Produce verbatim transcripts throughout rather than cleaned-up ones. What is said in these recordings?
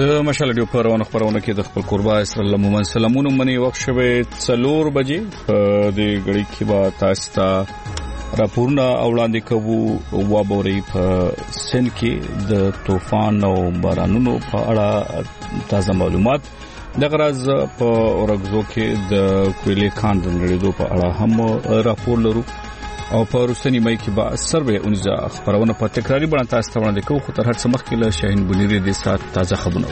د مشال ډیو پرونه خبرونه کې د خپل قربا اسرائیل مومن سلامونه منی وخت شوه څلور بجې په دې غړي کې با تاسو ته راپورونه وړاندې کوو او وابوري په سن کې د طوفان او بارانونو په اړه تازه معلومات د غراز په اورګزو کې د کویلې خان د نړیدو په اړه هم راپور لرو او په روسنی مې کې با سروې اونځه خبرونه په تکراری باندې تاسو ته وړاندې کوو خو تر هر څه مخکې له شاهین بنيري د سات تازه خبرونه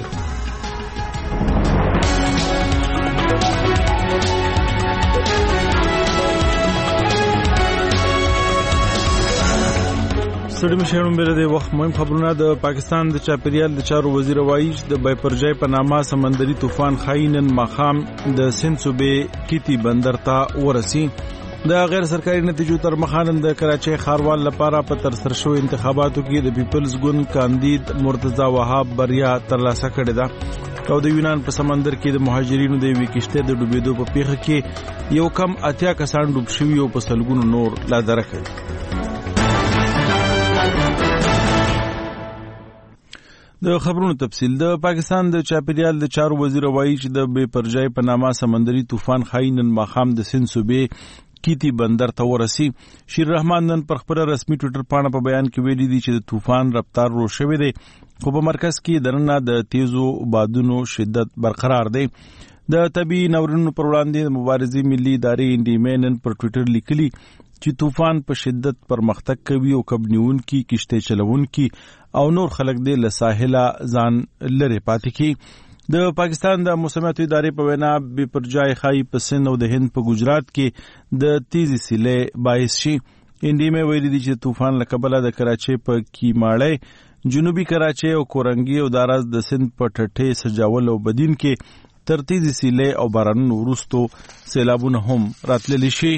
سړي مشرون بل د وخت مهم خبرونه د پاکستان د چاپیریال د چارو وزیر وایي د بایپرجای په نامه سمندري طوفان خاینن مخام د سند صوبې کیتی بندر ته ورسی د غیر سرکاري نتیجو تر مخانن د کراچۍ خاروال لپاره په تر سر شو انتخاباتو کې د پیپلز ګوند کاندید مرتضی وهاب بریا ترلاسه کړې ده او د یونان په سمندر کې د مهاجرینو د وکشته د ډوبېدو په پیښه کې یو کم اتیا کسان ډوب شوي او په سلګونو نور لا درکه د خبرونو تفصیل د پاکستان د چاپیریال د چارو وزیر وایي چې د بے پرجای په نامه سمندري طوفان خاینن مخام د سند صوبې کیتی بندر ته ورسی. شیر رحمان نن پر خپل رسمي ټوئیټر باندې په بیان کې ویلي دي چې د طوفان رفتار رو شوی دی خو په مرکز کې درنه د تیزو بادونو شدت برقرار دی. د طبي ناورینونو پر وړاندې مبارزې ملي ادارې انډیمې نن پر ټوئیټر لیکلي چې طوفان په شدت پرمختګ کوي او کبنیون کی کشته چلون کی او نور خلک دې له ساحله ځان لری پاتې کی. د پاکستان د موسمیاتو ادارې په وینا بے پرجای خای په سند او د هند په ګجرات کې د تیزی سیلې باعث شي. انډیمې ویلي دي چې طوفان له کبله د کراچۍ په کیماړی جنوبي کراچۍ او کورنګي او داراز د سند په ټټې سجاول او بدین کې تر تیزی سیلې او بارانونو وروستو سیلابونه هم راتللی شي.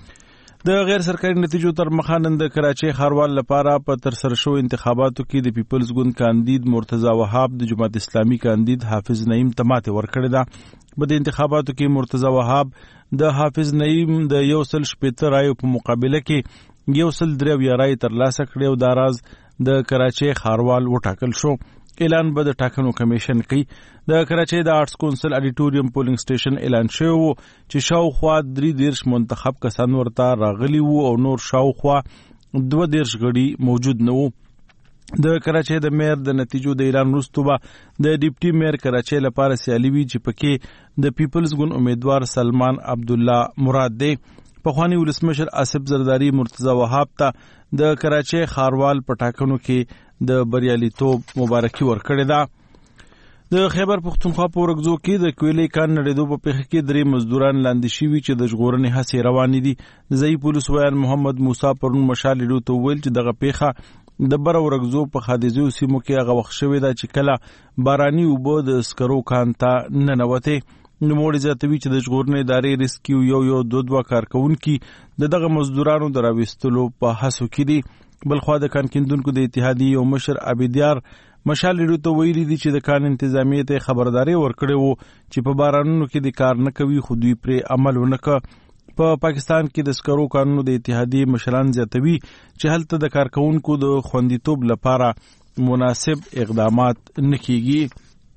د غیر سرکاري نتیجو تر مخانن د کراچۍ خاروال لپاره په تر سر شو انتخاباتو کې د پیپلز ګوند کاندید مرتضی وهاب د جماعت اسلامي کاندید حافظ نعیم تماته ورکړه ده. په دې انتخاباتو کې مرتضی وهاب د حافظ نعیم د یو سل شپږ رایو په مقابله کې یو سل درې رای ترلاسه کړي او داراز د کراچۍ خاروال وټاکل شو. اعلان به د ټاکنو کمیشن کوي. د کراچۍ د آرټس کونسل اډیټوریم پولینګ سټیشن اعلان شوی وو چې شاوخوا درې دیرش منتخب کسان ورته راغلي وو او نور شاوخوا دوه دیرش غړي موجود نه وو. د کراچۍ د میر د نتیجو د اعلان وروسته به د ډیپټي میر کراچۍ لپاره سیالي وی چې پکې د پیپلز ګوند امیدوار سلمان عبد الله مراد دی. پخوانی ولسمشر آصف زرداری مرتضی وهاب ته د کراچۍ خاروال پټاکنو کې د بریالیتوب مبارکي ورکړې ده. د خیبر پختونخوا په ورګزو کې د کویلې کان نړیدو په پیښه کې درې مزدوران لاندې شوي چې د ژغورنې هڅې روانې دي. ځایي پولیس ویان محمد موسی پرون مشال ډیو ته ویل چې دغه پیښه د بر ورګزو په خادیزو سیمو کې هغه وخت شوې ده چې کله باراني اوبه د سکرو کان ته ننوتې. نوموړي زیاتوي چې د ژغورنې ادارې ریسکیو یو یو دوه دوه کارکونکي د دغه مزدورانو د راویستلو په هڅو کې دي. بلخوا د کان کیندونکو د اتحادیې یو مشر عبیدیار مشال ډیو ته ویلي دي چې د کان انتظامیې ته خبرداري ورکړې وو چې په بارانونو کې د کار نه کوي خو دوی پرې عمل ونه کړ. په پاکستان کې د سکرو قانونو د اتحادیې مشران زیاتوي چې هلته د کارکونکو د خوندیتوب لپاره مناسب اقدامات نه کیږي.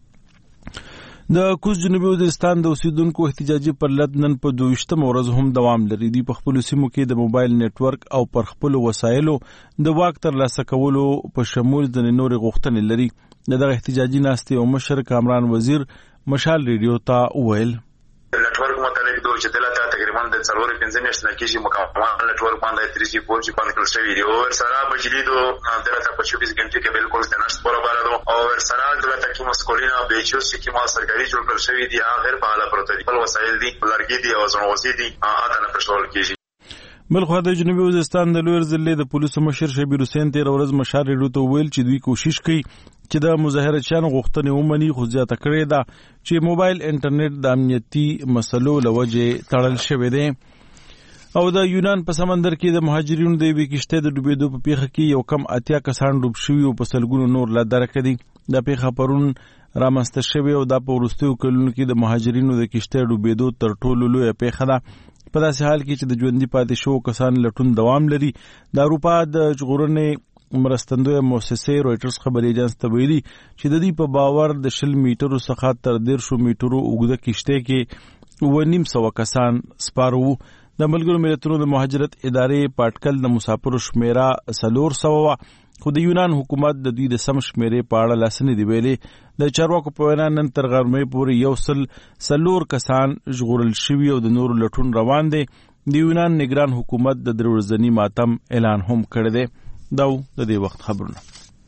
د کوز جنوبي وزیرستان د اوسیدونکو احتجاجي پرلط نن په دویشتمه ورځ هم دوام لري. دوی په خپلو سیمو کې د موبایل نیټورک او پر خپلو وسایلو د واک ترلاسه کولو په شمول د نورې غوښتنې لري. دغه احتجاجي ناستې او مشر کامران وزیر مشال ریډیو ته وویل network متعلق دو چې دلته تقریبا د څلور پنځه میاشتې نه کېږي مکمل network باندې تھری جی فور جی باندې کول شوی دی او سره بجلی دو دلته په چوبیس غنټې کې بالکل د نشټ برابر دو او سره دلته کې مسکولینا بیچوس چې ما سرکاري جوړ کړل شوی دی هغه په حاله پروت دي. بل وسایل دي لرګي دي او زنوځي دي هغه نه پښول کېږي. بلخوا د جنوبي وزیرستان د لویر ضلع د پولیسو مشر شبیر حسین تیر ورځ مشال ریډیو ته ویل چې دوی کوشش کوي چې د مظاهرچیانو غوښتنې ومني خو زیاته کړې ده چې موبایل انټرنیټ د امنیتي مسلو له وجې تړل شوی دی. او د یونان په سمندر کې د مهاجرینو د یوې کشتۍ د ډوبېدو په پیښه کې یو کم اتیا کسان ډوب شوي او په سلګونو نور لا درکه دي. دا پیښه پرون رامنځته شوې او دا په وروستیو کلونو کې د مهاجرینو د کشتۍ ډوبېدو تر ټولو لویه پیښه ده. په داسې حال کې چې د ژوندي پاتې شوو کسان لټون دوام لري. د اروپا د ژغورنې مرستندوی مؤسسې رويټرز خبري ایجنس ته ویلي چې د دې په باور د شل میټرو څخه تر دیرشو میټرو اوږده کشته کې و نیم سوه کسان سپارو. د ملګرو ملتونو د مهاجرت ادارې پاټکل د مسافرو شمیره څلور سوه خو د یونان حکومت د دوی د سم شمیرې په اړه لاس نه دی ویلي. د چارواکو په وینا نن تر غرمې پورې یو سل څلور کسان ژغورل شوي او د نورو لټون روان دی. د یونان نگران حکومت د درې ورځني ماتم اعلان هم کړی دی. دا د دې وخت خبرونه.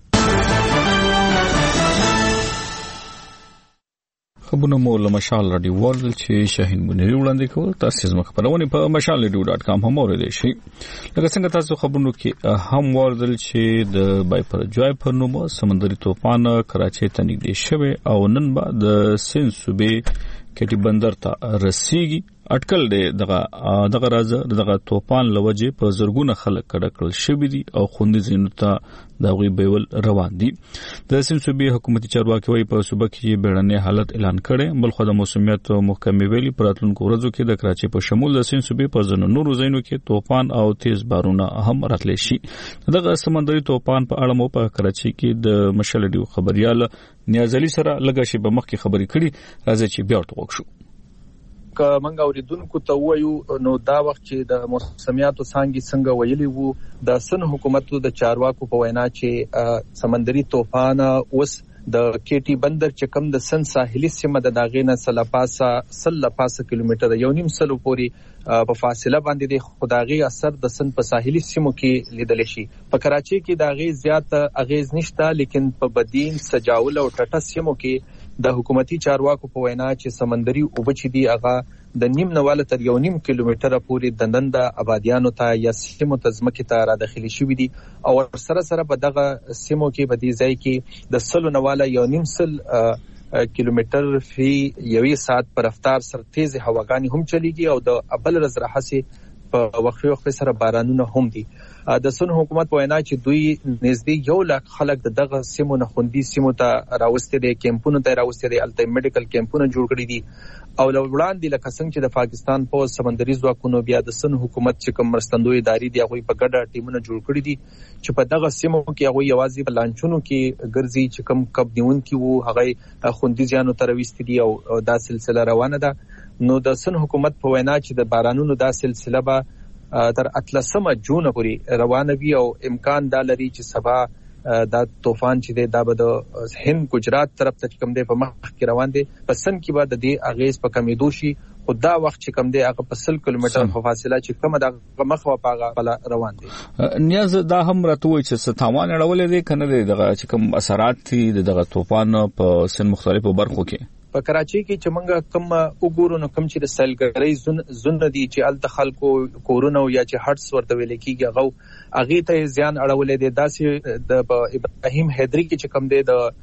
خبرونه مو له مشال رادیو ورل چې شاهین منیر وړاندې کول. تاسو زما خبرونه په مشال رادیو ډاټ کام هم اوریدئ شئ. لکه څنګه تاسو خبرونه کې هم ورل چې د بایپر جوای پر نوم سمندري طوفان کراچۍ ته نږدې شوی او نن به د سند صوبې کټي بندر ته رسیږي. اټکل دی دغه دغه راز دغه طوفان لوجه په زرګونه خلک کډکل شوی دي او خوندې زینو ته دغه بیول روان دي. د سند صوبې حکومتي چارواکي وايي په صوبه کې بیړنی حالت اعلان کړي. بل خو د موسمیات محکمې ویلي پر راتلونکو ورځو کې د کراچۍ په شمول د سند صوبې په ځینو نورو ځایونو کې طوفان او تیز بارونه هم راتلی شي. دغه سمندري طوفان په اړه مو په کراچۍ کې د مشال ډیو خبريال نیاز علي سره لږه شی په مخ کې خبرې کړي. راځي چې بیا ورته وکړو. که منګ اوریدونکو ته وایو نو دا وخت چې د موسمیاتو څنګه څنګه ویلي وو د سن حکومت د چارواکو په وینا چې سمندري طوفان اوس د کېټي بندر چې کم د سن ساحلي سیمه د داغینه سلپاسا سلپاسا کیلومتر یو نیم سلو پوري په فاصله باندې د خداغي اثر د سن په ساحلي سیمو کې لیدل شي. په کراچۍ کې داغي زیات اغیز نشته لیکن په بدین سجاول او ټټه سیمو کې د حکومتي چارواکو په وینا چې سمندري اوبچې دی هغه د نیم نواله تر یو نیم کیلومتر پورې د نن د آبادیانو ته یا سیمو ته ځمکې ته را داخلي شوې دي او سره سره په دغه سیمو کې په دې ځای کې د سلو نواله یو نیم سل کیلومتر فی یوې ساعت پر رفتار سره تیز هواګانی هم چلیږي او د ابل رز راحسي په وقفه وقفه سره بارانونه هم دي. د سن حکومت وینا چې دوی نږدې یو لک خلک دغه سیمو نه خوندي سیمو ته راوستي دي، کیمپونو ته راوستي دي، الته میډیکل کیمپونه جوړ کړي دي او وړاندې لکه څنګه چې د پاکستان په سمندري ځواکونو بیا د سن حکومت چې کوم مرستندوی ادارې دي هغه په ګډه ټیمونه جوړ کړي دي چې په دغه سیمو کې هغه یوازې په لانچونو کې ګرځي چې کوم کب دیون کې وو هغه خوندي ځانو ته راوستي دي او دا سلسله روانه ده. نو د سن حکومت په وینا چې د بارانونو دا سلسله به تر اتلسمه جون پورې روانه وي او امکان دا لري چې سبا دا طوفان چې دی دا به د هند ګجرات طرف ته کوم دی په مخ کې روان دی. پسند کې به د دې اغیز په کمیدو شي خو دا وخت چې کوم دی هغه په سل کیلومتر په فاصله چې کوم د مخ و پاغه روان دی. نیاز دا هم راته وایي چې ستاوان اړولې دي کنه دغه چې کوم اثرات دي دغه طوفان په سن مختلفو برخو کې. په کراچۍ کې چې موږ کوم وګورو نو کوم چې د سیلګرۍ زون زون دي چې ال خلکو کورونه یا چې هټس ورته ویل کېږي هغه اغه ته ځان اړولې دي. داسې د ابراهیم حیدری کې چې کوم دی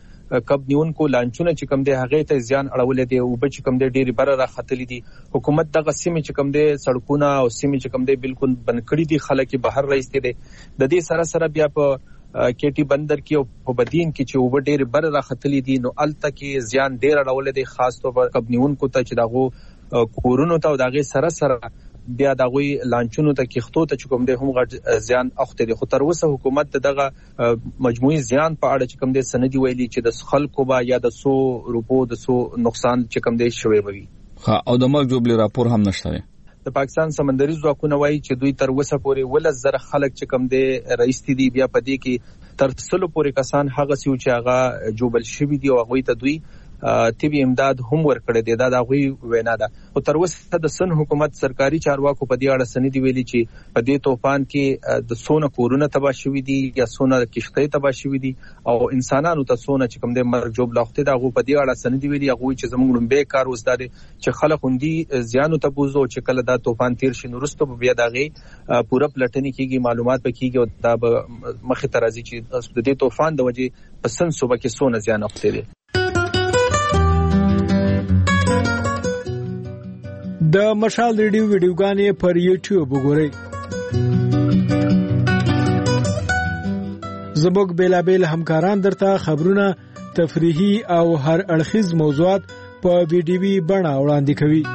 د کب نیونکو لانچونه چې کوم دی هغه ته ځان اړولې دي او به چې کوم دی ډېری بره را خطلې دي. حکومت دغه سیمه چې کوم دی سړکونه او سیمه چې کوم دی بالکل بند کړې دي، خلک بهر راځي دي. د دې سره سره بیا په کېټي بندر کې او په بدین کې چې وب ډېر بر راختلې دي نو الته کې زیان ډېر اړولې دي، خاص طور پر کبنیونکو ته چې دغه کورونو ته او دغه سره سره بیا دغه لانچونو ته کېختو ته چې کوم دي هم غټ زیان اخته دي. خو تر اوسه حکومت دغه مجموعي زیان په اړه چې کوم دي سندي ویلي چې د خلکو با یا د سو روپو د سو نقصان چې کوم دي شوی وي. ها او د مرګ جوړ راپور هم نشته. د پاکستان سمندري ځواکونه وایي چې دوی تر اوسه پورې ولس زره خلک چې کم دي رئیس دي بیا پدې کې تر څلو پورې کسان هغه سیو چې هغه جوبل شوی دي او هغه ته دوی طبي امداد هم ورکړي دي. دا د هغه وینا ده. او تر اوسه د سن حکومت سرکاري چارواکو په دې اړه سندې ویلي چې په دې طوفان کې د سونه کورونه تباہ شوي دي یا سونه کشتۍ تباہ شوي دي او انسانانو ته سونه چې کوم د مرګ جوړ لاخته دا غو په دې اړه سندې ویلي هغه چې زموږ لومبه کار وستاره چې خلک هندي زیانو ته بوزو چې کله دا طوفان تیر شي نو رستو بیا دغه پوره پلټنې کیږي، معلومات پکېږي او دا مخه ترازی چې د دې طوفان د وجې په سن صوبه کې سونه زیان اخته دي. د مشال ریډیو ویډیوګانې پر یوټیوب وګورئ. زموږ بیلابیل همکاران درته خبرونه، تفریحي او هر اړخیز موضوعات په ویډیوي بڼه وړاندې کوي.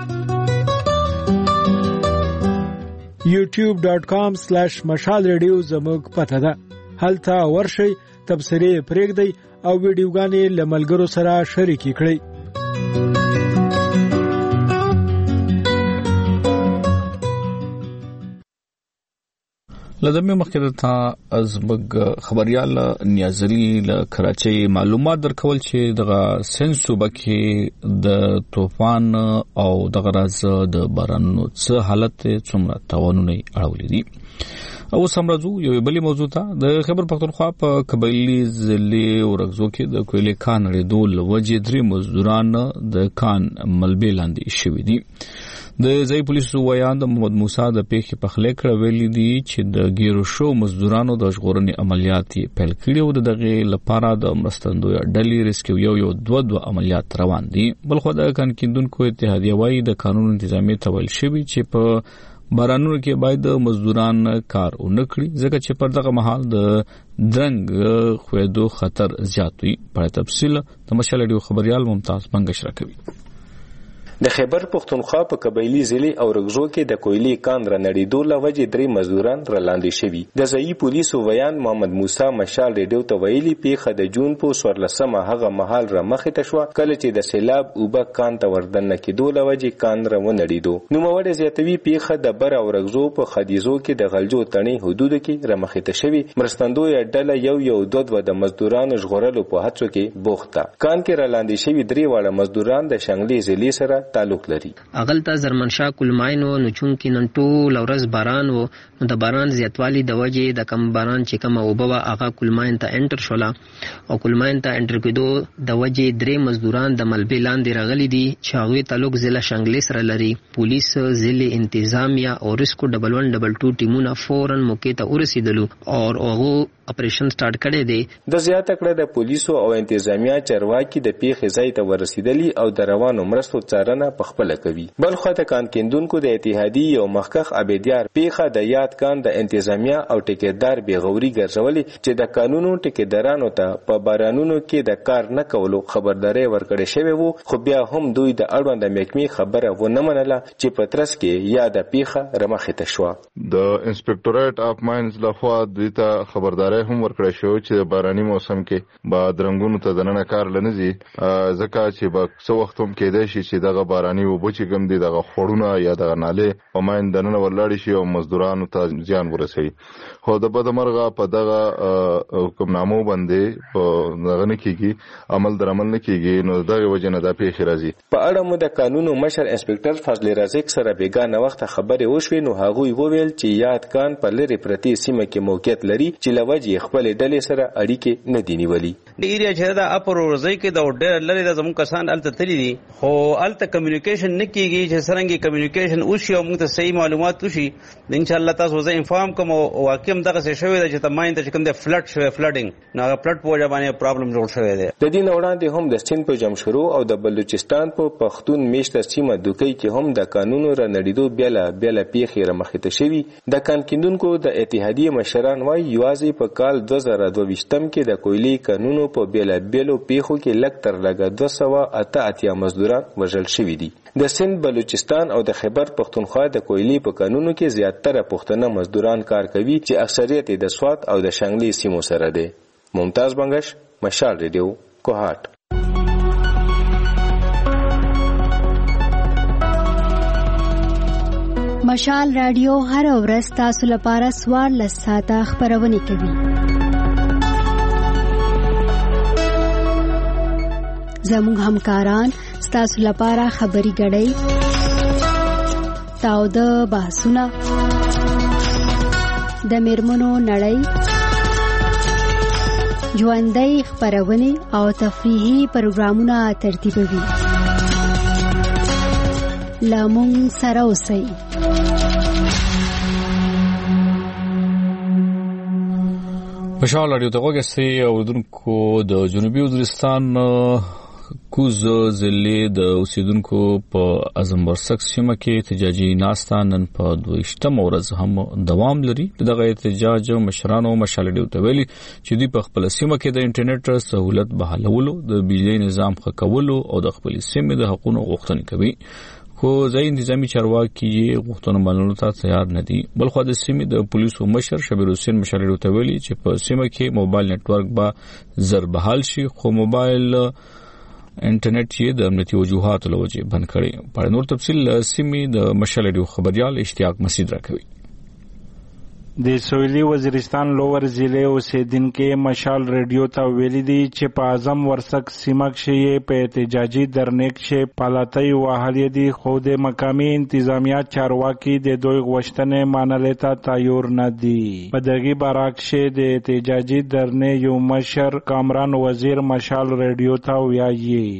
یوټیوب ډاٹ کام سلیش مشال ریډیو زموږ پته ده. هلته ورشي، تبصرې پرېږدئ او ویډیوګانې له ملګرو سره شریکې کړئ. لدمه مخکې ته ازبګ خبريال نیازري له کراچۍ معلومات درکول چې دغه سند صوبه کې د طوفان او دغه راز د بارانونو څه حالت څومره تاوانونه اړولې دي. او سمرزو یو بلی موضوع ته د خیبر پختونخوا په قبایلی ضلع ورغزو کې د کویلې کان لري وجې درې مزدوران د کان ملبې لاندې شوي دي. د ځای پولیسو ویان د محمد موسی د پیښې په خله کړه ویلي دي چې د ګیرو شو مزدورانو د ژغورنې عملیات پیل کړي او دغه لپاره د مرستندوی ډلې ریسکیو یو یو دوه دوه عملیات روان دي. بلخو د کان کیندونکو اتحادیه وايي د قانون انتظامی تویل شوی چې په بارانونو کې باید مزدوران کار ونکړي ځکه چې پر دغه مهال د درنګ خویدو خطر زیات وي. په تفصیل د مشال ډیو خبريال ممتاز منګش راکوي. د خیبر پختونخوا په قبایلی ضلع او رغزو کې د کویلې کان را نړیدو لوجې درې مزدوران را لاندې شوي. د ځایي پولیسو ویان محمد موسی مشال ریډیو ته ویلي پیښه د جون په څوارلسمه هغه مهال را مخې ته شوه کله چې د سیلاب اوبه کان ته وردننه کېدو لوجې کان را ونړیدو. نوموړی زیاتوي پیښه د بر او رغزو په خدیزو کې د غلجو تڼۍ حدودو کې را مخې ته شوي. مرستندویه ډله یو یو دوه دوه د مزدورانو ژغورلو په هڅو کې بوخت ده. کان کې را لاندې شوي درې واړه مزدوران د شنګلې ضلع سره تعلق لري. اغلته زرمنشاه کلماینو نو چون کې نن ټول ورځ باران وو نو د باران زیاتوالی د وجې د کم باران چې کوم اوبه هغه کلماین ته انټر شولا او کلماین ته انټر کېدو د وجې درې مزدوران د ملبې لاندې راغلي دي چې هغه تعلق ضلع شنګلې سره لري. پولیس ضلع انتظامیه او ریسکو ډبل ون ډبل ټو ټیمونه فورن موقع ته ورسېدلو او هغه اپریشن سٹارټ کړي دي. د زیاته کړه د پولیسو او انتظامیه چارواکي د پیښې ځای ته ورسېدلي او د روانو مرستو څارنه په خپل کوي. بل خو د کان کیندونکو د اتحادی او مخکخ عبیدیار پیښه د یاد کان د انتظامیه او ټیکیدار بیغوري ګرځولي چې د قانونو ټیکیدارانو ته په بارانونو کې د کار نه کولو خبرداري ورکړې شوی وو خو بیا هم دوی د اړوند محکمې خبره و نه منله چې په ترڅ کې یا د پیښه رمخې ته شو. د انسپکټوریټ اف ماینز لخوا دوی ته خبرداري هم ورکړې شو چې د باراني موسم کې با درنګونو ته دننه کار لنځي ځکه چې با څو وخت هم کېدای شي چې دغه باراني وبو چې کوم دي دغه خړونه یا دغه ناله په ماین دننه ورلاړي شي او مزدورانو ته زیان ورسوي. خو د بده مرغه په دغه حکمنامو باندې په دغه نه کېږي عمل در عمل نه کېږي نو دغه وجه نه د پیښې راځي. په اړه مو د قانونو مشر انسپکټر فضل رزق سره بیګانه وخت خبرې وشوې نو هغه وویل چې یاد کان په لری پرتی سیمه کې موقعیت لري چې لوجه خپل ډلې سره اړیکې نه دی نیولي. د ایریا چې دا اپر ورځي کې د ډېر لري د زموږ کسان الته تللی دي خو الته کمیونیکیشن نه کیږي چې څنګه کمیونیکیشن وشي او موږ ته صحیح معلومات وشي. ان شاء الله تاسو زه انفارم کوم او واقعم دغه څه شوی دی چې تماین ته کوم د فلډ شوی فلډینګ نو هغه فلډ په وجه باندې پرابلم جوړ شوی دی. د دې وړاندې هم د سین په جمشورو او د بلوچستان په پښتون میشته سیمه دوکۍ کې هم د قانونو را نړیدو بیل بیل پیښې را مخې ته شوی. د کان کیندونکو د اتحادیه مشران وايي یوازې په کال دوه زره دوه ویشتم کې د کویلې قانونو په بیل بیلو پیښو کې لږ تر لږه دوه سوه اته اتیا مزدوران وژل شوي دي. د سند بلوچستان او د خیبر پختونخوا د کویلې په قانونو کې زیاتره پښتانه مزدوران کار کوي چې اکثریت د سوات او د شنګلې سیمو سره دي. ممتاز بنگش، مشال ریډیو، کوهات. مشال رادیو هر ورځ تاسو لپاره څوارلس ساعته خبرونه کوي. زموږ همکاران ستاسو لپاره خبري غړي تاو د بحثونه د میرمنو نړۍ ژوندۍ خبرونه او تفریحي پروګرامونه ترتیبوي. لامون سره اوسئ. مشال اړیو ته وګورئ او دونکو د جنوبي وزیرستان کوز ضلع د اوسیدونکو په اعظم ورسک سیمه کې احتجاجي ناستا نن په دویشتمه ورځ هم دوام لري. دغه احتجاج مشرانو مشال ډیو ته ویلي چې دوی په خپل سیمه کې د انټرنیټ سہولت بحالولو، د بجلی نظام ښه کولو او د خپل سیمې د حقوقو غوښتنه کوي. خو ځای انتظامی چارواکي غوښتنه منلو ته تیار نه دي. بل خو د سیمې د پولیسو مشر شبیر حسین مشال ته ویلي چې په سیمه کې موبایل نتورک به زر بحال شي، خو موبایل انټرنیټ یې د امنیتي وجوهاتو له وجې بند کړی. په نور تفصیل سیمې د مشال ریډیو خبريال اشتیاق مسعود راکوي. د سویلي وزیرستان لوور ضلع اوسیدونکو مشال ریډیو ته ویلي دي چې په اعظم ورسک سیمه کې په احتجاجي درنې کې پالاتۍ وهلې دي، خو د مقامي انتظامیه چارواکي د دوی غوښتنې منلو ته تیار نه دي. په دغه باره کې د احتجاجي درنې یو مشر کامران وزیر مشال ریډیو ته ویایي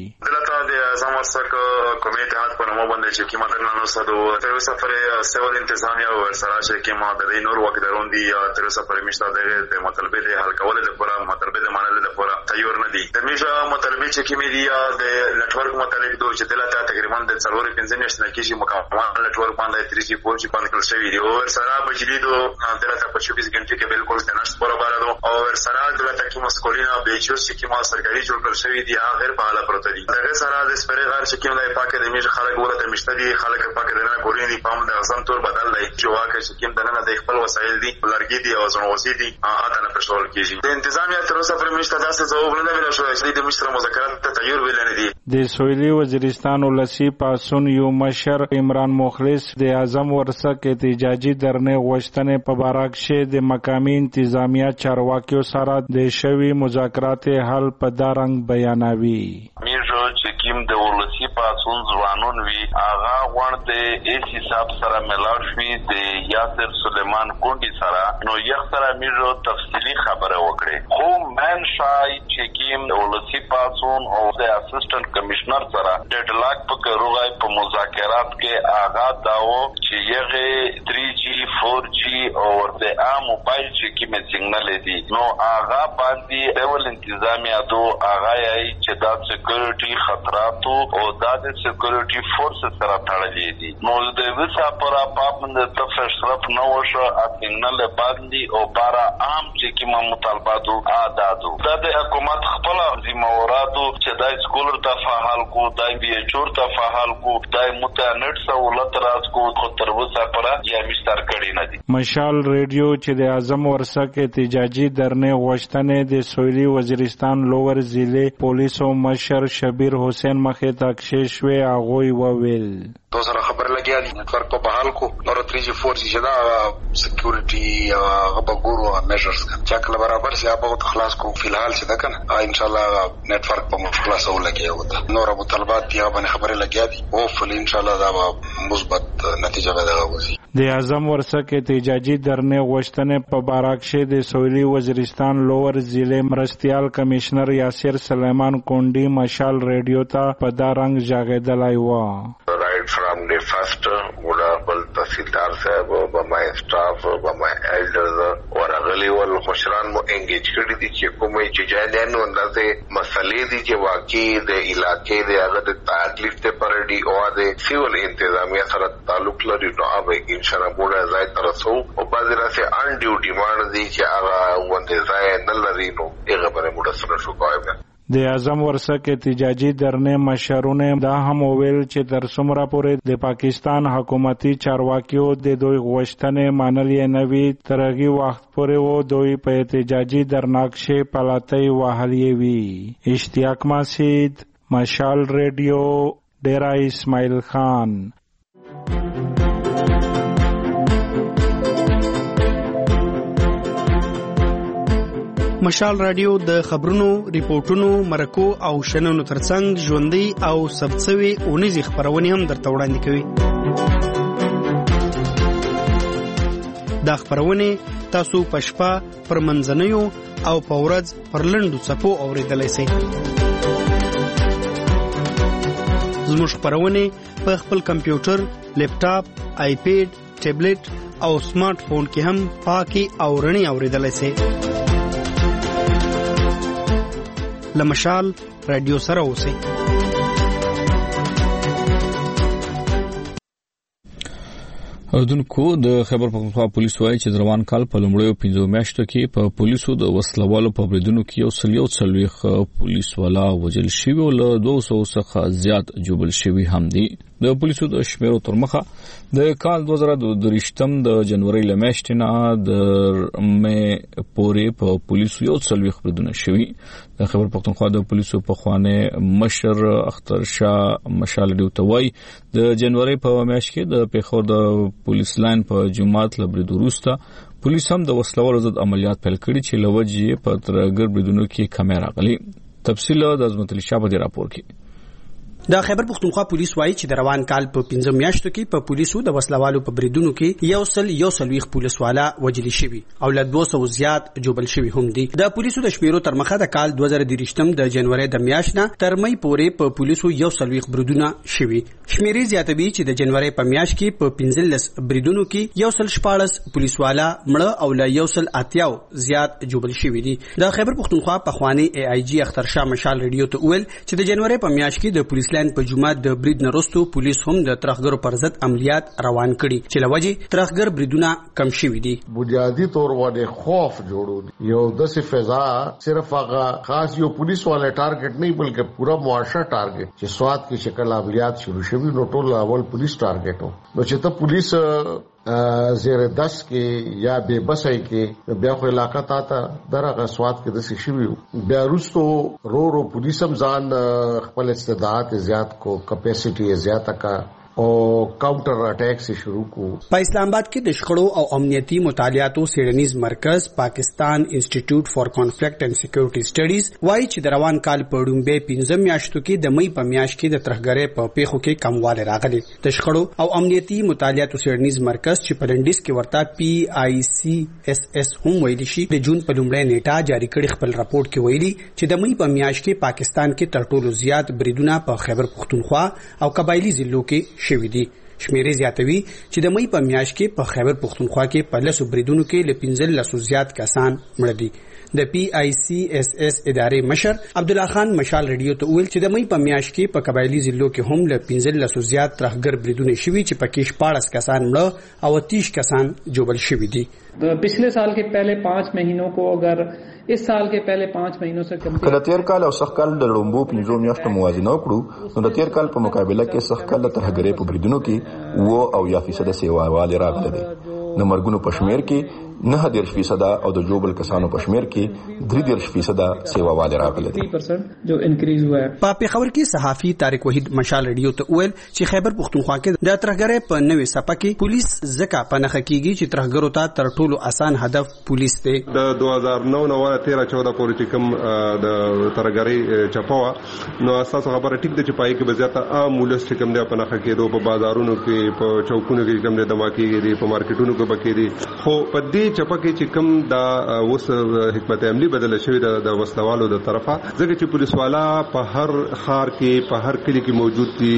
ورسک کومې اتحاد په نوم باندې چې کیما درنه سدو تر سفر سیول انتظامیه او سره چې کیما د نور وکړون دي تر سفر مشته د مطالبه د حل کول د پوره مطالبه د منل د پوره تیار نه دي. د میشه مطالبه چې کیمې دي د نتورک متعلق دوه چې دلته تقریبا د څلور پنځه میاشتې نه کیږي مکمل نتورک باندې تری جی فور جی باندې کول شوی دی او سره بجلی دو دلته په چوبیس غنټې کې بالکل د نشټ پوره بارادو او سره دلته کې مسکولینا بیچو چې کیما سرکاري جوړ کړ شوی دی هغه غیر فعال پروت دي. دغه سره د سپری غار چې کیما د پاکه د میشه خلک ورته مشتري خلک پاکه د نه کورین دي پام د ځان تور بدل دی چې واکه چې کیما دنه د خپل وسایل دي لرګي دي او زنوسی دي اته نه پښول کیږي. د انتظامیه تر اوسه پر میشه داسې ځواب نه ویل شو چې د مشتري مذاکرات ته تیار ویل نه دي. د سویلي وزیرستان ولسی پاسون یو مشر عمران مخلص د اعظم ورسک احتجاجي درنې غوښتنې په باره کې د مقامي انتظامیه چارواکیو سره د شوي مذاکرات حل په دارنګ بیانوي. میژو چې کیم د ولسی پاسون ځوانون وی هغه غوړ د ایس حساب سره ملاو شوی د یاسر سلیمان کونډي سره نو یو سره میژو تفصیلی خبره وکړي. خو من شای چې کیم د ولسی پاسون او د اسسټنټ کمشنر سره ډیډ لاک په کروغای په مذاکرات کې هغه داو چې یغه تری جی فور جی او د ا موبایل چې کیم سیګنل دی نو هغه باندې ډول انتظامیه دو هغه یې چې دا سکیورټي خطرات او د سکیورټي فورس سره تړلې دي. نو د وسه پر پابند تفشرف نو شو سیګنل باندې او بارا عام چې کیم مطالباتو اادادو د حکومت خپل ذمہواراتو چې د سکولر ته فعال کو دای بي چور ته فعال کو دای متنټ سہولت راز کو خو تر وسه پر یا مستر کړي نه دي. مشال ریډیو چې د اعظم ورسک احتجاجي درنې غوښتنې د سویلي وزیرستان لوور ضلع پولیسو مشر شبیر حسین مخې ته کښېښوی هغوی وویل تو سره خبر لګیا دي نتورک په بحال کو نور تری جی فور جی دا سکیورټي هغه ګورو میجرز چې کله برابر سي هغه خلاص کو فلحال چې دا کنه ان شاء الله نتورک په مخلاص او لګیا وته نور مطالبات دی باندې خبره لګیا دي او فل ان شاء الله دا مثبت نتیجه به راوځي. د اعظم ورسک احتجاجي درنې غوښتنې په باره کې د سویلي وزیرستان لوور ضلع مرستیال کمشنر یاسر سلیمان کونډي مشال ریډیو ته په دا رنګ ژغېدلی و. from the first honorable تحصیلدار صاحب و my staff و my elders ورغلی ول مشران مو انګیج کړی دي چې کومې چې جانان نو اندازې مسلې دي چې واقعي د علاقې د هغه د تکلیف ته پرډي او د سیول انتظامیه سره تعلق لري نو هغه ان شاء الله موږ ځای ترسو او بعضی راځي ان ډیو ډیماند دي چې هغه ونده ځای نه لري نو هغه باندې موږ سره شو کوو. د اعظم ورسک احتجاجي درنې مشرونه دا هم ویل چې تر څومره پورې د پاکستان حکومتي چارواکیو د دوی غوښتنې منلې نه وي تر هغه وخت پورې و دوی په احتجاجي درناکشې پلاتۍ وهلې وي. اشتیاق مسعود مشال ریډیو ډیرا اسماعیل خان. مشال رادیو د خبرونو، ریپورتونو، مرکو او شننو ترڅنګ ژوندۍ او ثبتسوي اونیزې خبرونه هم درته وړاندې کوي. دا خبرونه تاسو په شپه پر منځنیو او په ورځ پر لنډو څپو اوریدلای شئ. زموږ خبرونه په خپل کمپیوټر، لیپټاپ، آیپیډ، ټابلیټ او سمارټ فون کې هم پاکي او رڼي اوریدلای شئ. لمشال رادیو سره اوسئ. اردنکو د خیبر پختونخوا پولیس وایي چې روان کال په لومړیو پنځو میاشتو کې په پولیسو د وسلوالو په بریدونو کې یو سل یو څلوېښت پولیس والا وژل شوي او له دوه سوو څخه زیات جوبل شوي هم دي. د پولیسو د شمیرو تر مخه د کال دوه زره درې د جنوري له میاشتې نه د مې پورې په پولیسو یو څلوېښت بریدونه شوي. د خیبر پښتونخوا د پولیسو پخوانی مشر اختر شاه مشال ډیو ته وایي د جنوري په میاشت کې د پیښور د پولیس لاین په جماعت له برید وروسته پولیس هم د وسلوالو ضد عملیات پیل کړي چې له وجې په ترګر بریدونو کې کمی راغلي. تفصیل د عظمت علي شاه په دې راپور کې. د خیبر پښتونخوا پولیس وایي چې د روان کال په پنځه میاشتو کې په پولیسو د وسلوالو په بریدونو کې یو سل یو څلوېښت پولیسوالا وژل شوي او له دوه سوه زیات جوبل شوي هم دي. د پولیسو د شمیرو تر مخه د کال دوه زره درې د جنوري د میاشت نه تر مې پورې په پولیسو یو څلوېښت بریدونه شوي. شمیرې زیاتوي چې د جنوري په میاشت کې په پنځلس بریدونو کې یو سل شپاړس پولیسوالا مړه او له یو سل اتیا زیات جوبل شوي دي. د خیبر پښتونخوا پخوانی ای آی جی اختر شاه مشال ریډیو ته ویل چې د جنوري په میاشت کې د پولیس لاین په جمعه د برید نرستو پولیس هم د ترخګرو پر ضد عملیات روان کړي چې لوجه ترخګر بریدونه کم شوي دي. بنیادی طور باندې خوف جوړول یو داسې فضا صرف هغه خاص یو پولیس والے ټارګټ نه بلکې پورا معاشره ټارګټ چې سواد کې شکل عملیات شروع شوي نو ټول اول پولیس ټارګټ وو. نو چې ته پولیس زیر دس کې یا بے بسای کې بیا خو علاقه تا ته درغه سواد کې د سی شوی بیا روستو رو رو پولیس هم ځان خپل استعداد زیات کو کیپیسټي زیاته کا او کاونټر اٹیک سے شروع کو. په اسلام آباد کې د شخړو او امنیتي مطالعاتو سیډنیز مرکز پاکستان انسټیټیوټ فار کانفلیکټ اینڈ سکیورټي سټډیز وایي چې د روان کال په ډومبه پنځه میاشتو کې د مې په میاشت کې د ترخګرۍ په پیښو کې کمواله راغلی. د شخړو او امنیتي مطالعاتو سیډنیز مرکز چې په لنډیز کې ورته پی آی سی اس اس هم ویلي شي د جون په لومړۍ نیټه جاری کړي خپل راپورټ کې ویلي چې د مې په میاشت کې پاکستان کې تر ټولو زیات بریدونه په خیبر پښتونخوا او قبایلی ضلعو کې شوي دي. شمیرې زیاتوي چې د مې په میاشت کې په خیبر پښتونخوا کې په لسو بریدونو کې له پنځلسو زیات کسان مړه دي. د پی آی سی اس اس ادارې مشر عبدالله خان مشال ریډیو ته ویل چې د مې په میاشت کې په قبایلی ضلعو کې هم له پنځلسو زیات ترخګر بریدونه شوي چې پکې شپاړس کسان مړه او تیس کسان جوبل شوي دي. पिछले साल के पहले पाँच महीनों को अगर इस साल के पहले पाँच महीनों से کله تیر کال او سخت کال د لومبو پنځو میاشتو موازنه وکړو نو د تیر کال په مقابله کې سخت کال د ترهګرۍ په بریدونو کې و او یا فیصد سیواواله راغله دي. د مرګونو په شمیر کې نه دیرش فیصد او د جوبل کسانو په شمیر کې درې دیرش فیصد سیواواله راغله دي. جو انکریز ہوا ہے. په پیښور کې صحافي طارق وحید مشال ریډیو ته ویل چې خیبر پښتونخوا کې د ترهګرۍ په نوې سپه کې پولیس زکه په نخ کېږي چې ترهګرو ته تر ټولو اسان هدف پولیس دی. د دوه هزار نو نه ولا تیرہ چودہ پورې چې کوم د ترهګرۍ چپاوه نو اساس خبره ټیک د چپای کې بزیاته عام ولس چې کوم دی په نخ کېدو په بازارونو کې په چوکونو کې کوم دی دماکي کې په مارکیټونو کې بکېدي خو په دې چپکه چې کوم دا اوس حکمت عملی بدل شوی د وسلوالو د طرفه ځکه چې پولیس والا په هر خار کې په هر کلی کې موجود دي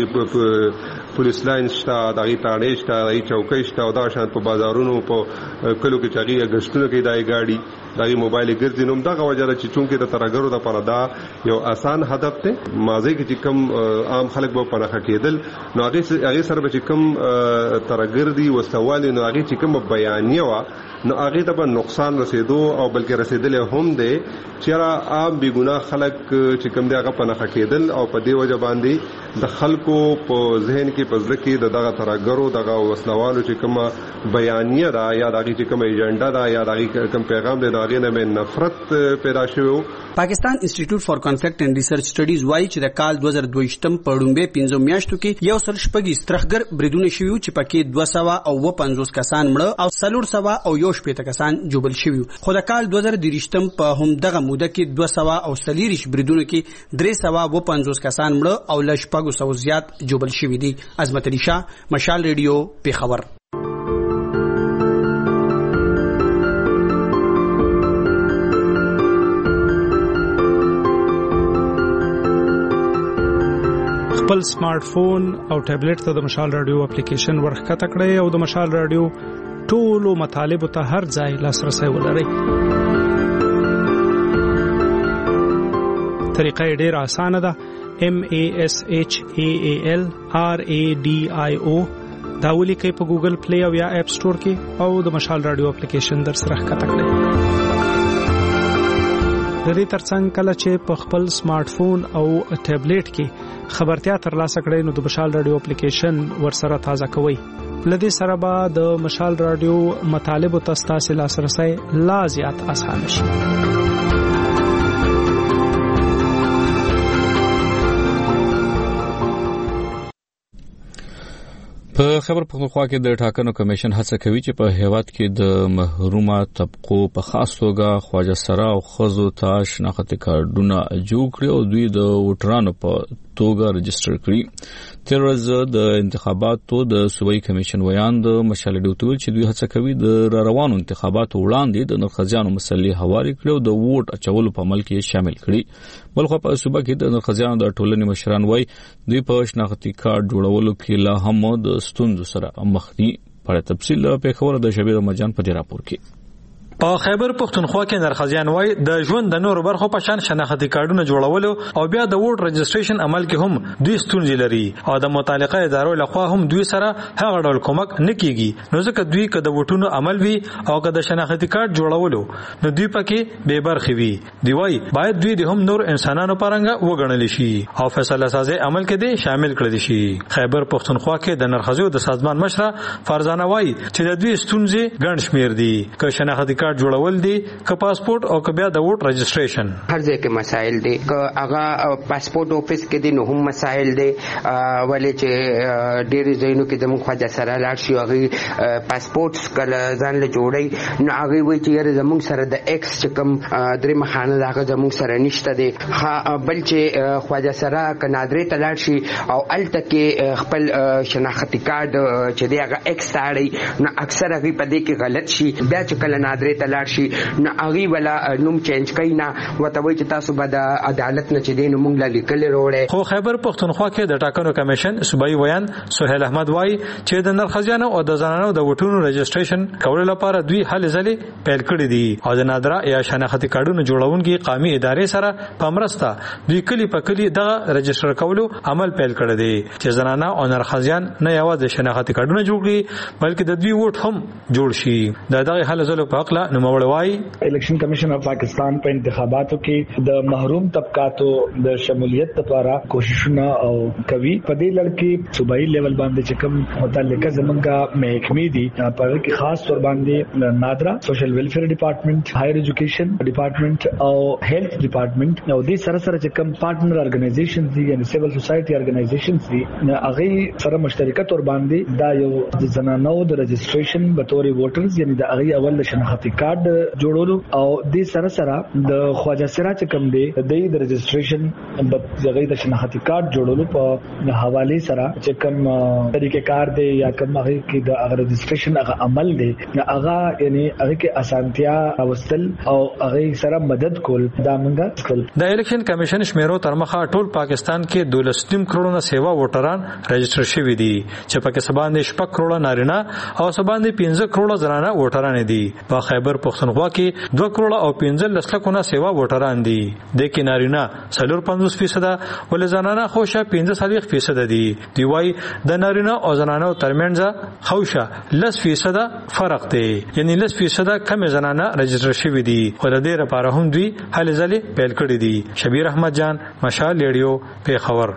دغه پولیس لاین شته دغه تانې شته دغه چوکۍ شته او دا شان په بازارونو په کلو کې چاغي غشتونه کې دای گاډي دغه موبایل ګرځي نو دغه وجره چې چونکه د ترګرو د پردا یو آسان هدف ته مازه کې چې کوم عام خلک به پنهخه کېدل نو هغه هغه سره به چې کوم ترګر دي وسوال نو هغه چې کوم بیانیه وا نو هغه ته به نقصان رسیدو او بلکې رسیدل هم دي چې عام بی ګناه خلک چې کوم دی هغه پنهخه کېدل او په دې وجه باندې د خلکو په ذهن کې په ځل کې دغه ترګرو دغه وسلوالو چې کوم بیانیه دا یا دغه چې کوم ایجنډا دا یا دغه کوم پیغام دی دغه نه نفرت پیدا شوی. پاکستان انسټیټیوټ فار کانفلیکټ اینڈ ریسرچ سټډیز وایي چې د کال دوه زره دوه په ډومبه پنځه میاشتو کې یو سل شپږ ترخګر بریدونه شوي چې پکې دوه سوه او پنځوس کسان مړه او څلور سوه او یو شپېته کسان جوبل شوي. خو د کال دوه زره درې په هم دغه موده کې دوه سوه او څلېرویشت بریدونو کې درې سوه او پنځوس کسان مړه او له شپږو سوو زیات جوبل شوي دي. عظمت علي شاه مشال ریډیو پیښور. خپل سمارټ فون او ټابلیټ ته د مشال رادیو اپلیکیشن ورخکته کړئ او د مشال رادیو ټولو مطالب ته هر ځای لاسرسي ولرئ. طریقه ډېره اسانه ده. M A S H A A L R A D I O دا ولیکئ په ګوګل پلی او یا اپ سٹور کې او د مشال رادیو اپلیکیشن در سره ښکته کړئ. د دې ترڅنګ کله چې په خپل سمارټ فون او ټابلیټ کې خبرتیا ترلاسه کړئ نو د مشال رادیو اپلیکیشن ورسره تازه کوئ. لدې سره به د مشال رادیو مطالب او تاسو لاسرسي لا زیات اسانه شي. په خبر پښتونخوا کې د ټاکنو کمیشن هڅه کوي چې په هیواد کې د محرومه طبقو په خاص توګه خواجه سرا او خزو ته شناخت کارډونه جوړ کړي او دوی د ووټرانو په توګه رجسټر کړي. تر ورځ د انتخاباتو د صوبایي کمیشن ویان د مشال رادیو ته چې دوی هڅه کوي د روانو انتخاباتو وړاندې د نرخزیانو مسلې هواري کړي او د ووټ اچولو په عمل کې شامل کړي. بلخو په صوبه کې د نرخزیانو د ټولنې مشران وایي دوی په شناختی کارت جوړولو کې لا هم د ستونزو سره مخ دي. په تفصیل په خبره د شبیر مجان په راپور کې. په خیبر پښتونخوا کې نرخزیان وای د ژوند د نور برخو په شان شناختی کارډونه جوړولو او بیا د ووټ رجسټریشن عمل کې هم دوی ستونزې لري او د متعلقه ادارو لخوا هم دوی سره هغه ډول کومک نه کیږي. نو ځکه دوی که د ووټونو عمل وي او که د شناختی کارت جوړولو نو دوی پکې بے برخې وي. دی وای باید دوی د هم نور انسانانو پرنګ وګڼل شي او فیصله سازي عمل کې دي شامل کړل شي. خیبر پښتونخوا کې د نرخزیو د سازمان مشره فرزانه وای چې د دوی ستونزې ګڼ شمیر دي که شناختی جوړول دي که پاسپورت او که بیا د ووټ رجسټریشن هر ځای کې مسائل دي. که هغه پاسپورت افیس کې دي نو هم مسائل دي ولې چې ډېری ځایونو کې زموږ خواجه سره لاړ شي هغه پاسپورت کله ځان له جوړي نو هغه وایي چې یاره زموږ سره د ایکس چې کوم درې مخانه د هغه زموږ سره نشته دی. بل چې خواجه سره که نادرې ته لاړ شي او هلته کې خپل شناختي کارډ چې دی هغه ایکس ته اړوي نو اکثر هغوی په دې کې غلط شي. بیا چې کله نادرې ته لاړ شي نو هغوی ولا نوم چینج کوي نه ورته وایي چې تاسو به د عدالت نه چې دی نو موږ له لیکلې راوړی. خو خیبر پښتونخوا کې د ټاکنو کمیشن صوبایي ویان سهیل احمد وایي چې د نرخزیانو او د زنانو د ووټونو رجسټریشن کولو لپاره دوی هلې ځلې پیل کړي دي او د نادره یا شناختي کارډونو جوړونکي قومي ادارې سره په مرسته دوی کلی په کلی دغه رجسټر کولو عمل پیل کړی دی چې زنانه او نرخزیان نه یوازې شناختي کارډونه جوړ کړي بلکې د دوی ووټ هم جوړ شي. د دغه هلې ځلو په حق نوموړی وایي الیکشن کمیشن اف پاکستان په انتخاباتو کې د محروم طبقاتو د شمولیت لپاره کوششونه او کوي. په دې لړ کې صوبایي لیول باندې چې کوم متعلقه زمونږه محکمې دي په هغه کې خاص تور باندې نادرا سوشل ویلفیر ډپارټمنټ هایر ایجوکیشن ډپارټمنټ او هیلث ډپارټمنټ او دې سره سره چې کوم پارټنر ارګنایزیشنز دي یعنی سیول سوسایټي ارګنایزیشنز دي هغه سره مشترکه تور باندې دا یو د زنانو د رجسټریشن به تور ووټرز یعنی د هغه اول شناختی کارت جوړولو او د سره سره د خواجه سرا چې کوم دی د رجسټریشن د د شناختی کارت جوړولو په حواله سره چې کوم طریقې کار دی یا کوم هغه کې د رجسټریشن هغه عمل دی هغه یعنی هغه کې اسانتیا اوستل او هغه سره مدد کول دا موږ کول. د الیکشن کمیشن شمیرو تر مخه ټول پاکستان کې دولسنیم کروڑه سیوا ووټران رجسټر شوي دي چې پکې سباندې شپږ کروڑه نارینه او سباندې پنځه کروڑه زنانه ووټران دي. په خیبر پښتونخوا کې دوه کروڑه او پنځه لسلکونه سیوا ووټران دي د کې نارینه څلور پنځوس فیصد ول زنانه خوشه پنځه څلوېښت فیصد دي. دی وای د نارینه او زنانو ترمنځ خوشه لس فیصد فرق دی یعنی لس فیصد کم زنانه رجسټر شوي دي او د دې لپاره هم دوی هلې ځلې پیل کړي دي. شبیر احمد جان مشال ریډیو پیښور.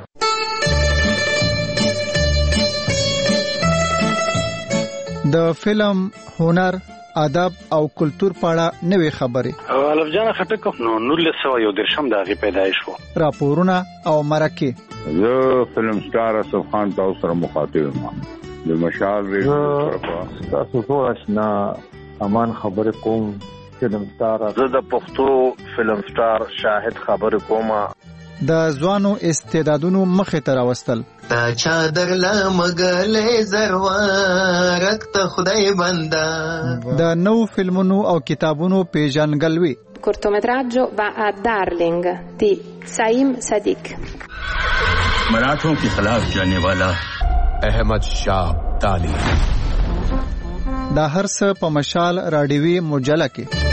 د فلم هنر ادب او کلچر په اړه نوې خبرې الف جان خټک نو نولس سوه یو درشم دغه پیدایش وو راپورونه او مرکه زه فلم سٹار اسف خان تاسو سره مخاطب یم د مشال ریډیو طرفه تاسو ټول آشنا امان خبره کوم فلم سٹار زه د پښتو فلم سٹار شاهد خبره کوم د ځوانو استعدادونو مخه تر راوستل تا چادر لا مګلې زروارک ته خدای بندا د نو فلمونو او کتابونو پیژنګلوي cortometraggio va a Darling di Saim Sadiq मराठों के खिलाफ जाने वाला احمد شاه ابدالي دا هر څه په مشال رادیوي مجله کې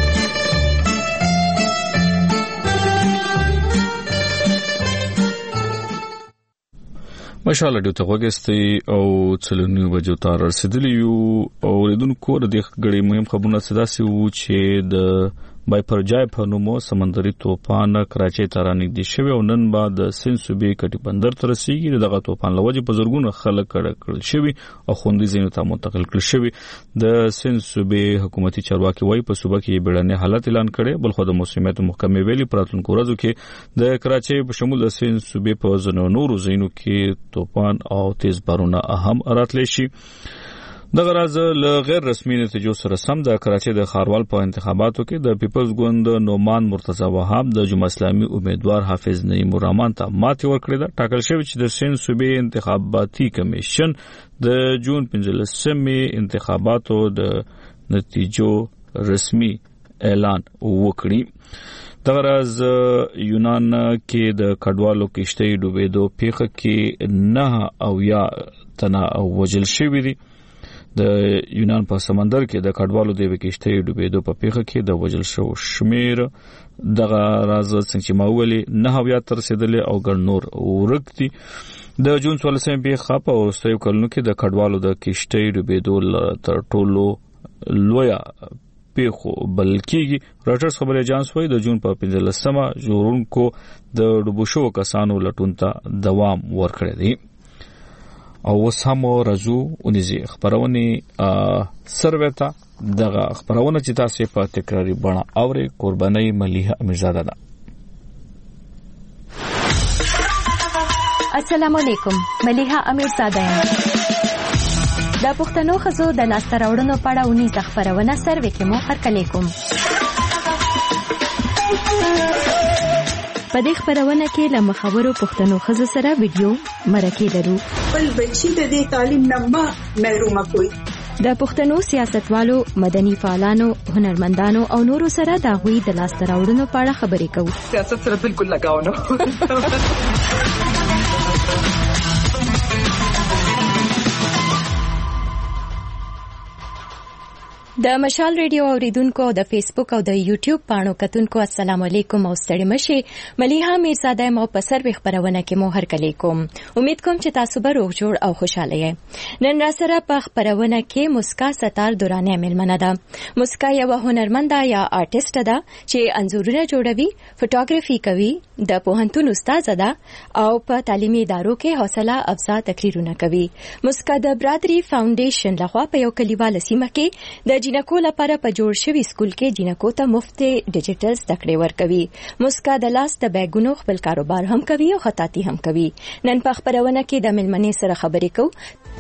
مشال رادیو ته وګستي او څلورنیو بجو ته رسیدلی یو او لیدونکو د دې غړي مهم خبرونه صدا سي وو چې د بایپرجای په نومو سمندري طوفان کراچۍ ته رانږدې شوی او نن بعد د سند صوبې کټي بندر ته رسیږي. دغه طوفان له وجې په زرګونه خلک کډه کړل شوي او خوندي ځایونو ته منتقل کړل شوي. د سند صوبې حکومتي چارواکي وایي په صوبه کې بیړنی حالت اعلان کړي. بلخو د موسمیاتو محکمې ویلي په راتلونکو ورځو کې د کراچۍ په شمول د سند صوبې په ځینو نورو ځایونو کې طوفان او تیز بارونه هم راتلی شي. دغه راز له غیر رسمي نتیجو سره سم د کراچۍ د ښاروال په انتخاباتو کې د پیپلز ګوند نومان مرتضی وهاب د جمهوریت اسلامي امیدوار حافظ نعیم الرحمن ته ماتې ورکړې ده. ټاکل شوی چې د سند صوبې انتخاباتي کمیشن د جون پنځلسمې انتخاباتو د نتیجو رسمي اعلان وکړي. دغه راز یونان کې د کډوالو کشتۍ ډوبېدو پیښه کې نه او یا تنه وژل شوي دي. د یونان په سمندر کې د کډوالو د کشتۍ ډوبېدو په پیښه کې د وژل شو شمیر دغه راز څنګه چې ما ویلي نه او یا تر رسیدلې او ګڼ نور ورک دي. د جون څوارلسمې پیښه په وروستیو کلونو کې د کډوالو د کشتۍ ډوبېدو تر ټولو لویه پیښو بلل کېږي. راټرز خبري اجانس وايي د جون په پنځلسمه ژغورونکو د ډوبو شوو کسانو لټون ته دوام ورکړی دی. او اوس هم راځو اونیزي خبرونه سرویتا دغه خبرونه چې تاسو په تکراری بڼه اوري. قرباني مليحه امیرزاده ده. السلام علیکم، مليحه امیرزاده یم. د پښتنو خزو د لاسته راوړنو په اړه اونیزه خبرونه سروي کې مو هرکلی کوم. په دې خبرونه کې له مخابرو پښتنو خزو سره ویډیو مرکې لرو. بل بچی د دې تعلیم نه محروم کوي. د پښتنو سیاستوالو، مدني فعالانو، هنرمندانو او نورو سره د غوي د لاسته راوړنو په اړه خبرې کوو. سیاست سره بالکل لگاو نه. د مشال ریډیو اوریدونکو او د فیسبوک او د یوټیوب پاڼو کتونکو السلام علیکم او ستړي مشه. مليحه میرزاده مو په سروي خبرونه کې مو هرکلی کوم. امید کوم چې تاسو به روغ جوړ او خوشاله یې. نن را سره په خبرونه کې مسکا ستار دورانه ملمنه ده. مسکا یو هنرمنده یا آرټیست ده چې انځورونه جوړوي، فوټوګرافي کوي، د پوهنتون استاد ده او په تعلیمي ادارو کې حوصله افزا تقریرونه کوي. مسکا د برادری فاونډیشن لخوا په یو کلیوال سیمه کې د جنکو لپاره په جوړ شوی سکول کې جنکو ته مفت ډیجیټل زده کړې ورکوي. مسکا د لاس د بیګونو خپل کاروبار هم کوي او خطاطي هم کوي. نن په خبرونه کې د ملمنې سره خبرې کوو.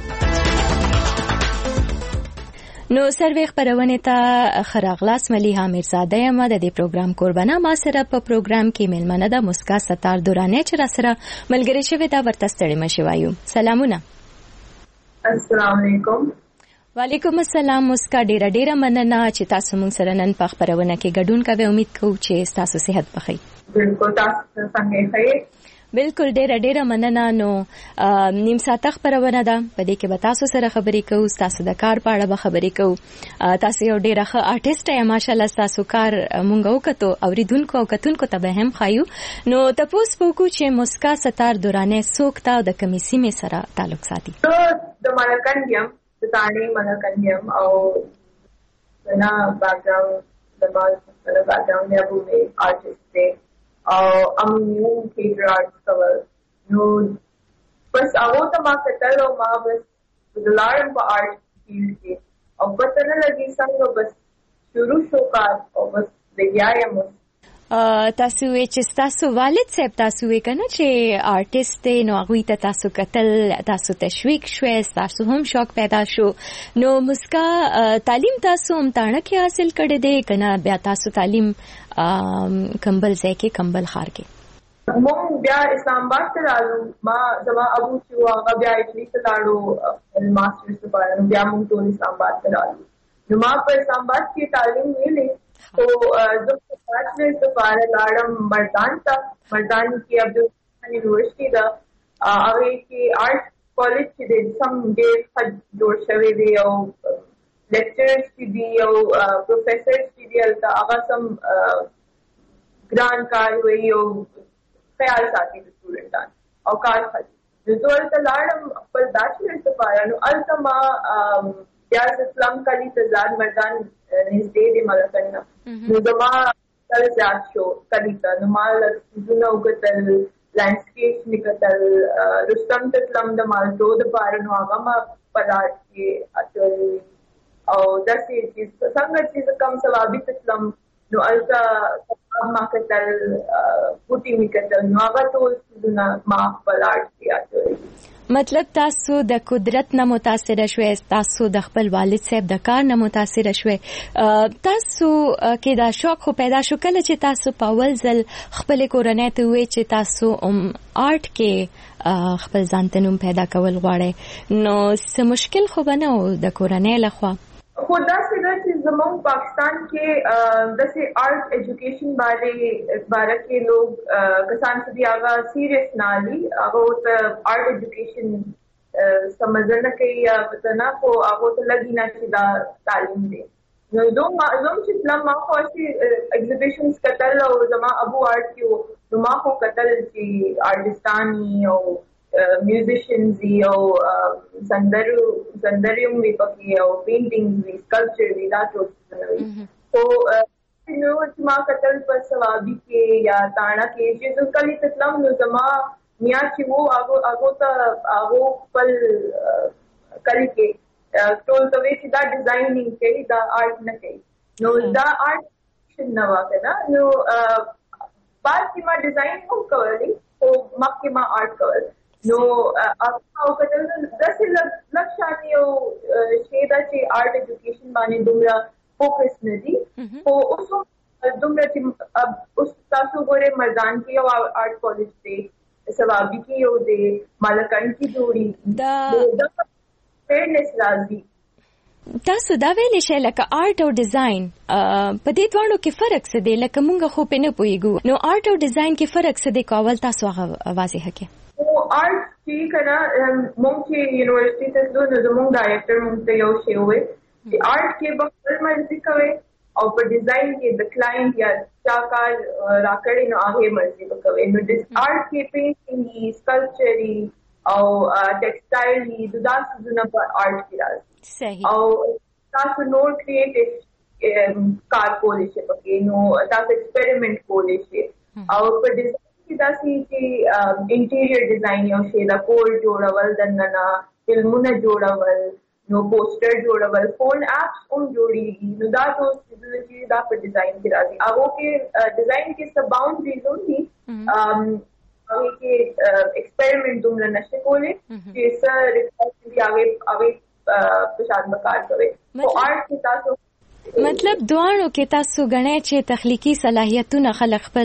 نو سروي خبرونه ته خراغلاس مليحه میرزاده یم د دې پروګرام قربانه. ما سره په پروګرام کې ملمنه ده مسکا ستار دورانه چې را سره ملګری شوی دا ورته ستړي مشي وایو. سلامونه. السلام علیکم. وعلیکم السلام. مسکا ډیره ډیره مننه چې تاسو موږ سره نن په خبرونه کې ګډون کوئ. امید کوم چې تاسو صحت بخیر. بالکل تاسو څنګه ښه؟ بالکل ډیره ډیره مننه. نو نیم ساعت خبرونه ده په دې کې به تاسو سره خبرې کوو، تاسو د کار په اړه به خبرې کوو. تاسو یو ډیره ښه آرټیست یې ماشاالله. تاسو کار مونږ وکړو اوریدونکو او کتونکو ته به هم خایو. نو تاسو وکړو چې مسکا ستار دورانه څوک ته د کمیسي می سره تعلق ساتي؟ د مالکندیم د تعلیم مالکندیم او نه باکګراوند د مال د باکګراوند یا بومي آرټیست دی او ام نیو تھیټر آرټس کول. نو بس هغه ته ما کتل او ما بس د لارم په آرټ فیلډ کې او پته نه لګي څنګه بس شروع شو کار او بس بیا تاسو چې تاسو والد صاحب تاسو یې کنه چې آرټیست نو هغه ته تاسو کتل، تاسو تشویق شوي، تاسو هم شوق پیدا شو. نو مسکا تعلیم تاسو هم تاڼه کې حاصل کړی دی کنه بیا تاسو تعلیم کمبل ځای کې کمبل خار کې؟ مونږ بیا اسلام آباد ته راغلو. ما زما ابو چې هغه بیا اټلی ته لاړو ماسټرز لپاره. بیا مونږ ټول اسلام آباد ته راغلو. نو ما په اسلام آباد کې تعلیم ویلې. تو زه بیچلرز لپاره لاړم مردان ته. مردان کې عبدالرحمن یونیورسټي ده، هغې کې آرټ کالج چې دی سم ډېر ښه جوړ شوی دی او لیکچرز چې دي او پروفیسرز چې دي هلته هغه سم ګران کار وایي او خیال ساتي د سټوډنټان او کار ښه دي. نو زه هلته لاړم خپل بیچلرز لپاره. نو هلته ما بیا زه اسلام کلي ته ځان مردان نږدې دی ملکن نه. نو زما کل زیاد شو کلی تا نمال سیزونه وکتل لینڈسکیپس نکتل رستم تتلم د مالټو د پاره نو هغه ما پلاټ کې اچولې او داسې چې څنګه چې کم ثوابي تتلم نو التا ما کتل بوټي می کتل نو هغه ټول سیزونه ما پلاټ کې اچولې. مطلب تاسو د قدرت نه متاثر شوي، تاسو د خپل والد صاحب د کار نه متاثر شوي، تاسو کې دا شوق خو پیدا شو کله چې تاسو په اول ځل خپل کورنۍ ته وې چې تاسو آرټ کې خپل ځان ته نوم پیدا کول غواړئ، نو څه مشکل خو به نه و د کورنۍ لخوا؟ خو داسې ده چې زموږ پاکستان کې داسې آرٹ ایجوکیشن بارے باره کې لوگ کسان سے بھی آغا سیریس نہ لی آغا ہوتا آرٹ ایجوکیشن سمجھ نہ کئی یا پتہ نہ کو آغا ہوتا لگی نہ چدا تعلیم دے زوم زوم چې پلان ما خو چې ایگزیبیشنز کتل او زما ابو آرٹ کې نو ما خو کتل چې آرټستانی او میوزیشنز او سندرو سندریوم وی پکې او پینټینګز وی سکلپچر وی دا ټول وی او نو چې ما کتل په ثوابي کې یا تانا کې چې کلی تسلم نو زما میا چې وو هغه هغه ته هغه خپل کلی کې ټول ته وی چې دا ډیزاینینګ کوي دا آرټ نه کوي نو دا آرټ نه واکنه نو بعد کې ما ډیزاین هم کولی او مکه ما آرټ کولی نو او کتل داسې لږ شانې او شی ده چې آرټ ایجوکیشن باندې دومره فوکس نه دي خو اوس دومره چې اوس تاسو ګورئ مردان کې یو آرټ کالج دی، ثوابي کې یو دی، مالکان کې جوړي دا فیرنس راځي. تاسو دا ویلې شئ لکه آرټ او ډیزاین په دې دواړو کې فرق څه دی؟ لکه مونږ خو پې نه پوهېږو، نو آرټ او ډیزاین کې فرق څه دی؟ که اول تاسو هغه واضح کړئ. او آرټ چې کنه مونږ چې یونیورسيټي ته تلو نو زموږ ډایرکټر مونږ ته یو شی وویل چې آرټ کې به خپل مرضي کوئ او په ډیزاین کې د کلاینټ یا چا کار راکړي نو هغه مرضي به کوئ. نو آرټ کې پینټینګ سکلپچري او ټیکسټایل دا څیزونه په آرټ کې راځي صحیح او تاسو نور کریټیو کار کولی شئ پکې نو تاسو ایکسپریمنٹ کولی شئ او په ډیزاین داسې چې انټیریئر ډیزاین یو شی دا کور جوړول دننه فلمونه جوړول نو پوسټر جوړول فون اپس هم جوړیږي نو دا ټول څیزونه چې دا په ډیزاین کې راځي. هغه کې ډیزاین کې څه باونډریز هم دي هغه کې ایکسپریمنٹ دومره نشي کولی چې څه ریسرچ هغه هغه په شان کار کوي. او آرټ کې تاسو مطلب دوانو کې تاسو غنئ چې تخلیقي صلاحیتونه خلق خپل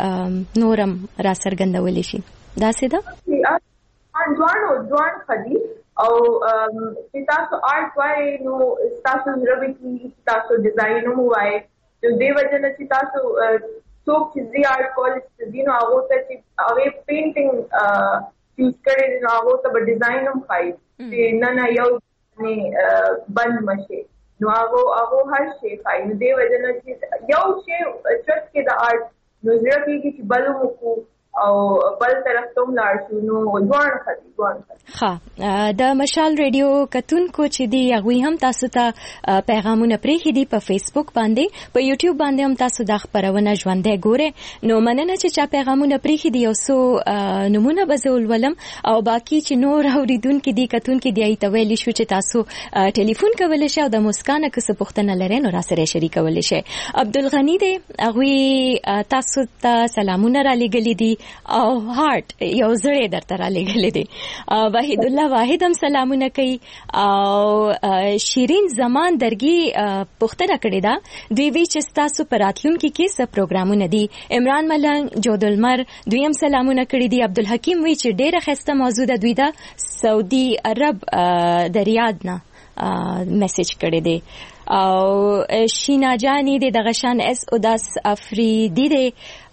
نورم را څرګندولی شي، داسې ده؟ دوانو دوان خدي او چې تاسو آرټ وایي نو تاسو زړه کې تاسو ډیزاین هم وایي نو دې وجه نه چې تاسو څوک چې زی آرټ کالج ته ځي نو هغه ته چې هغه پینټینګ چوز کړي نو هغه ته به ډیزاین هم ښایي چې نه نه یو بند مشي نو هغه هغه هر شی ښایي نو دې وجه نه چې یو شی چت کې د آرټ نو زړه کېږي چې بل وکړو او بل طرف ته لاړ شو نو ځوان خدي ځوان ها د مشال ریډیو کتونکو چې دی هغه هم تاسو ته پیغامونه پرېښي دي په فیسبوک باندې، په یوټیوب باندې هم تاسو د خبرونه ژوندۍ ګورئ. نو مننه چې چا پیغامونه پرېښي دي، یو څو نمونه به زه ولولم او باقي چې نور اوریدونکي دي کتونکي دی ته ویلی شو چې تاسو ټلیفون کولی شئ او د مسکانه که څه پوښتنه لرئ نو راسره شریکولی شئ. عبدالغني دی هغوی تاسو ته سلامونه را لېږلي دي او هارت یو زړی درته را لېږلی دی. وحید الله واحد هم سلامونه کوي او شیرین زمان درګي پوښتنه کړې ده، دوی وی چې ستاسو په راتلونکي کې څه پروګرامونه دي. عمران ملنګ جودلمر دوی هم سلامونه کړي دي. عبدالحکیم وی چې ډېره ښایسته موضوع ده، دوی د سعودي عرب د ریاض نه میسج کړی دی. او شینا جانی دی د غشان اس اداس افریدی دی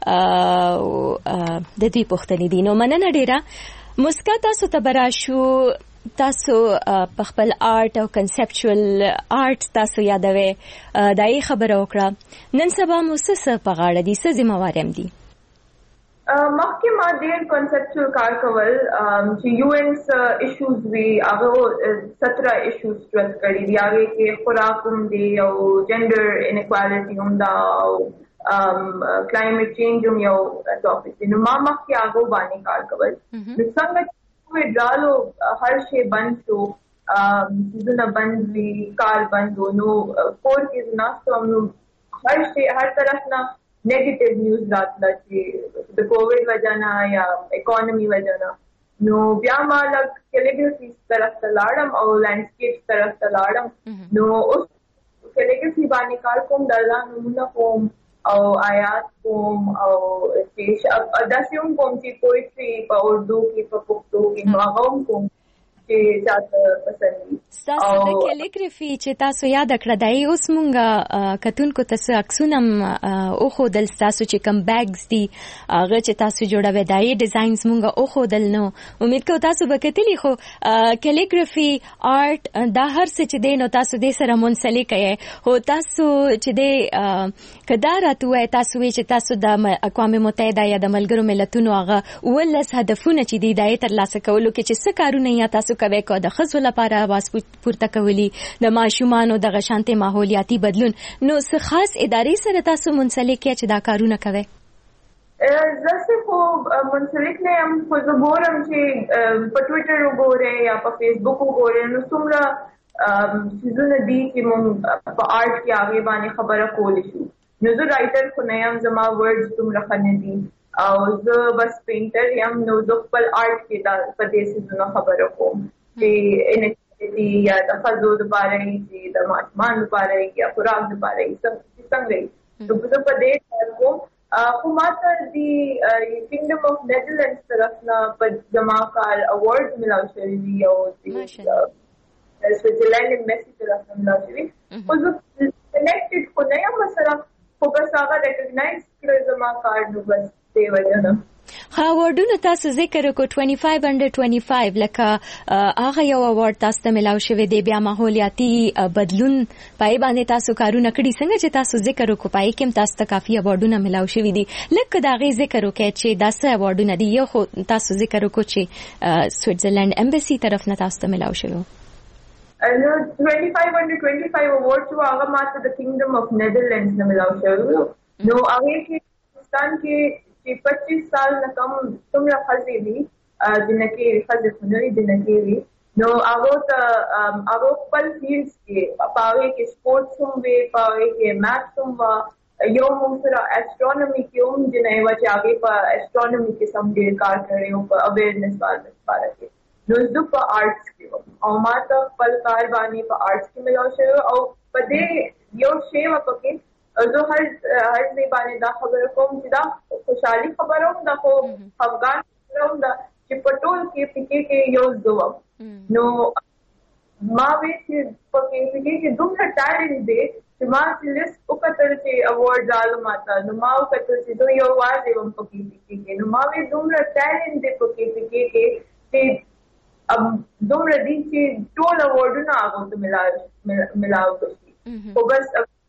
د دې پوښتنې دي. نو مننه ډیره مسکا تاسو ته براشو، تاسو په خپل آرټ او کنسپچوال آرټ تاسو یادوي دای خبره وکړه، نن سبا مو څه په غاړه دي، څه ذمہوار هم دي؟ مخکې ما ډېر کنسپچوال کار کول چې یو انس ایشوز وي هغه ستره ایشوز سټرس کړي دي، هغه کې خوراک هم دي او جنډر انیکوالټي هم ده او climate change um yo topic no mama ki ago bani kar kawal sanga we dalo har shay band to zuna band vi car band dono for ki na so hum har shay har taraf na negative news ratla che the covid wajah na ya economy wajah na no vyama lag calligraphy taraf taladam aur landscape taraf taladam no us calligraphy bani kar kom dala numna kom او آیات کوم او چې داسې کوم چې پوئټري په اردو کې په پښتو کې نو هغه کوم چې چاته پسند دي تاسو د کیلیګرافي چې تاسو یاد کړه دای اوس مونږه کتونکو تاسو عکسونه او خو دل تاسو چې کم بیگز دي هغه چې تاسو جوړوي دای ډیزاینز مونږه او خو دل نو امید کوم تاسو به کتلی خو کیلیګرافي آرت دا هر څه چې دین او تاسو دې سره منسلک یې هو تاسو چې دې کدا راتوي تاسو چې تاسو د اقوام متحده یا د ملګرو ملتونو هغه ولس هدفونه چې دی دای تر لاسه کولو کې چې څه کارونه یا تاسو کوي کو د خزو لپاره واس پورته کولی د ماشومان او د غشانته ماحولیاتي بدلون نو څه خاص ادارې سره تاسو منسلک یا چې دا کارونه کوي زه خو منسلک نه یم خو زه ګورم چې په ټوئیټر وګورم یا په فیسبوک وګورم نو څومره سيزونه دي چې موږ په آرټ کې هغه باندې خبره کولې شو نو زه رائټر خو نه یم زما ورډز څومره خنه دي او زه بس پینټر یم نو زه خپل آرټ کې دا په دې سيزونه خبره کوم چې انټیټي یا د خزو د باره چې د ماشومان د باره یا خوراک د باره څنګه نو زه په دې کار کوم خو ماته دی کینګډم اف نیدرلینډز طرف نه په زما کار اوارډز ملاو شوي دي او سویټزرلینډ میسي طرف نه ملاو شوي خو زه کنیکټډ خو نه یم سره خو بس هغه ریکګنایز کړی زما کار نو بس دی وجه نه ها وردونه تاسو ذکر کو پچیس انډر پچیس لکه هغه یو اوارد تاسو ته ملاو شوی دی بیا ماحولیاتي بدلون پای باندې تاسو کارونه کړی څنګه چې تاسو ذکر کو پای کې تاسو ته کافي اوارډونه ملاو شوی دي لکه دا غي ذکر وکړي چې داسې اوارډونه دي یو خو تاسو ذکر کو چې سویټزرلینډ ایمبسی طرف نه تاسو ته ملاو شوی نو پچیس انډر پچیس اوارډ چې هغه ماته د کینګډم اف نیدرلینډز نه ملاو شوی نو هغه کې پاکستان کې چې پچیس سال نه کم څومره خزې دي جنکې خزې خنوي جنکې وي نو هغه ته هغه خپل فیلډز کې پاوې کې سپورتس هم وي پاوې کې میتھس هم وا یو موږ سره اسټرونومي کې هم جنې وا چې هغه په اسټرونومي کې سم ډېر کار کړی او په اویرنس باندې کې نو زه په آرټس کې او ما ته خپل کار باندې په آرټس کې ملاو شوی او په دې یو شی و پکې زه هر هر ځای باندې دا خبره کوم چې دا خوشحالي خبره هم ده خو افغان خبره هم ده چې په ټول کې پکې کې یو ځواب نو ما وی چې پکې کې دومره ټالنټ دی چې ما چې لیست وکړل چې اوارډ ځالو ماته نو ما وکړل چې دوی یو واځي هم پکې کې نو ما وی دومره ټالنټ دی پکې کې چې اب دومره دي چې ټول اوارډونه هغه ته ملاو ملاو شي او بس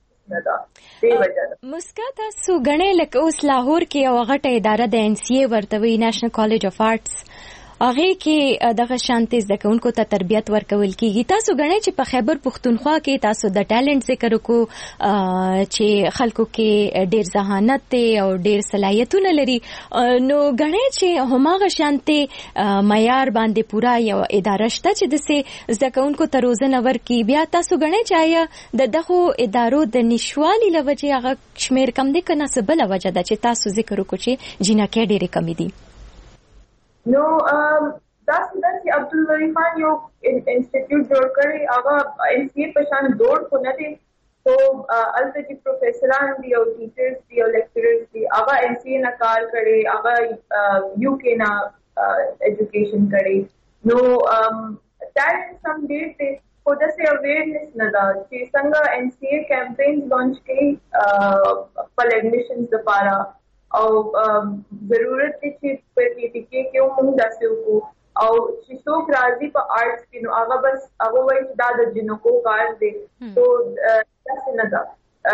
مسکا تاسو غنې لکه اوس لاهور کې یو غټه اداره د ان سی ای ورتوي نېشنل کالج اف آرټس هغه کې دغه شانتي ځکهونکو ته تربيت ورکول کیږي تاسو غنې چې په خیبر پښتونخوا کې تاسو د ټالنت ذکر وکړو چې خلکو کې ډېر ذهانت ته او ډېر صلاحیتونه لري نو غنې چې هماغه شانتي معیار باندې پورا یو اداره شته چې د سه ځکهونکو ته روزنه ورکي بیا تاسو غنې چې آیا د دغه ادارو د نشوالي لوجه هغه شمیر کم دي کنه سبل وجه ده چې تاسو ذکر وکړو چې جنکه ډېر کم دي نو تاسو د عبدالولی خان یو انسټیټیوټ جوړ کړی هغه ان سی په شان جوړ کو نه دي تو الته چې پروفیسوران دي او ټیچرز دي او لیکچررز دي هغه ان سی نه کار کړي هغه یو کې نه ایجوکیشن کړي نو ټالنت سم ډېر ته خو داسې اویرنس نه ده چې څنګه ان سی ای کیمپینز لانچ کړي خپل ایڈمیشنز لپاره او ضرورت دي چې په دې کې کې موږ داسې وکړو او چې څوک راځي په آرټس کې نو هغه بس هغه وایي چې دا د جنکو کار دی تو داسې نه ده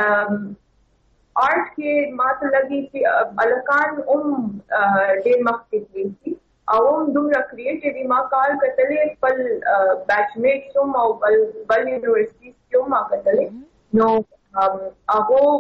آرټ کې ماته لګي چې الکان هم ډېر مخکې دي او هم دومره کریټیوي ما کار کتلې خپل بیچ میټس هم او بل بل یونیورسيټیز کې هم ما کتلې نو هغه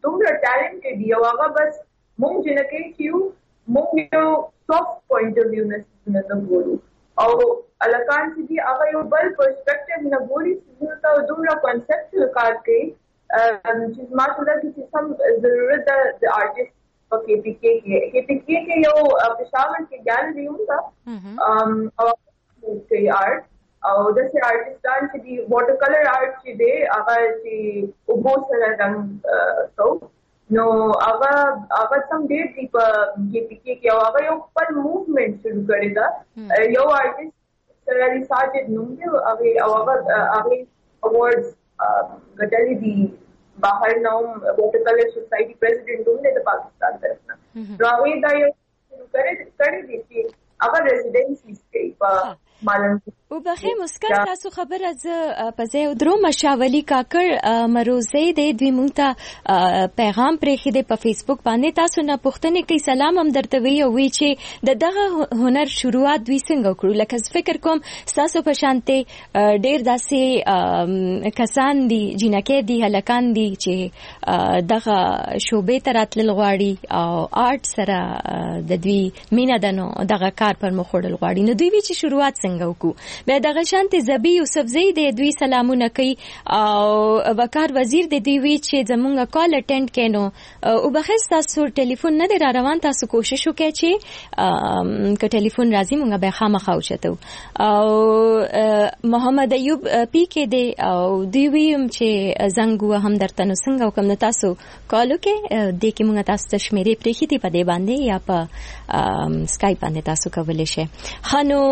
دومره ټالنټډ دی او هغه بس مونږ جنکې کیو مونږ یو سافت پوینټ اف ویو نه نه ګورو او الکان چې دی هغه یو بل پرسپیکټیو نه ګوري چې دا دومره کنسپچوال کار کوي چې ما څه چې سم ضرورت د آرټیست په کې پی کې کې پی کې کې یو پېښور کې ګالري ਹੁੰਦਾ او کوي آرټ او د سي آرټستان چې دی واټر کلر آرټ چې دی هغه چې وګو سره رنگ تو نو هغه هغه سم ډېر دی په کې پی کې کې او هغه یو خپل موومېنټ شروع کړی دا یو آرټیست سره ساجد نوم دی هغه او هغه هغه اوارډز ګټلې دي بهر نوم واټر کلر سوسایټي پریزیډنټ هم دی د پاکستان طرفنا نو هغه دا یو شروع کړی کړی دی چې هغه ریزیډنسي کوي په او بخې مسکر تاسو خبر از پځه درو مشاولي کاکر مروزه د دوی مونږ ته پیغام پرېخې د په فیسبوک باندې تاسو نه پوښتنه کوي سلام هم درته وی او وی چې د دغه هنر شروعات دوی څنګه کړو لکه فکر کوم تاسو په شانته ډېر داسې کسان دي جنکه دي هلکان دي چې دغه شوبې تراتل غواړي او آرټ سره د دوی مینا دنو دغه کار پر مخ وړل غواړي نو دوی وی چې شروعات څنګه وکړو به دغه شانته زبی یوسف زئی د دوی سلامونه کوي او وقار وزیر د دوی وی چې زمونږ کال اټینډ کینو او بخښ تاسو ټلیفون نه در روان تاسو کوشش وکړئ چې ک ټلیفون راځي مونږ به خامخا اوچتو او محمد ایوب پی کې دی او دوی ویم چې زنګ هم درته نو څنګه وکم نه تاسو کالو کې د کې مونږ تاسو ته شمیرې پرېخې دي په دې باندې یا په سکایپ باندې تاسو کولای شئ خنو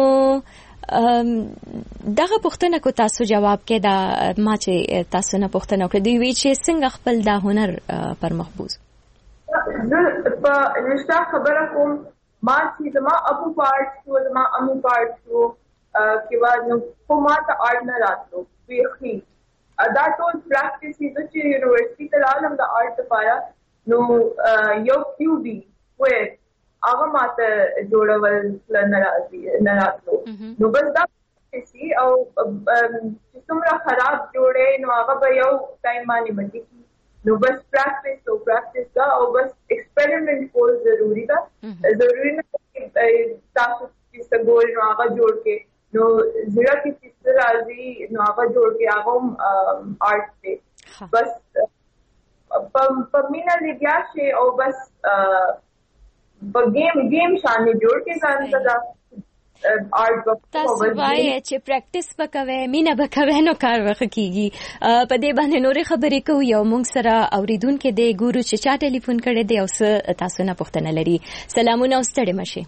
دغه پوښتنه کو تاسو جواب کې دا ما چې تاسو نه پوښتنه وکړه دی وی چې څنګه خپل دا هنر پر مخبوز په رښتا خبره کوم ما چې زما ابو پارت شو زما امي پارت شو کې وانه کومه ته آرټ نه راتلو ویخي دا ټول پریکټیس چې یونیورسيټي ته لاله د آرټ لپاره نو یو کیو بي وې هغه ماته جوړول نه راځي نه راتلو نو بس دا شي او چې څومره خراب جوړې نو هغه به یو ټایم باندې باندې نو بس پریکټیس او پریکټیس دا او بس ایکسپریمنٹ کول ضروری ده ضروری نه تاسو چې څنګه نو هغه جوړ کې نو زړه کې چې راځي نو هغه جوړ کې هغه آرټ دی بس په مینا لګیا شي او بس په گیم گیم شانې جوړ کې ځان ته آرټ تاسو وایي چې پریکټیس وکوي مینا وکوي نو کار وکړي په دې باندې نورې خبرې کوي یو موږ سره اوریدونکو دی ګورو چې چا ټلیفون کړی دی او تاسو نه پوښتنه لري سلامونه او ستړي مشه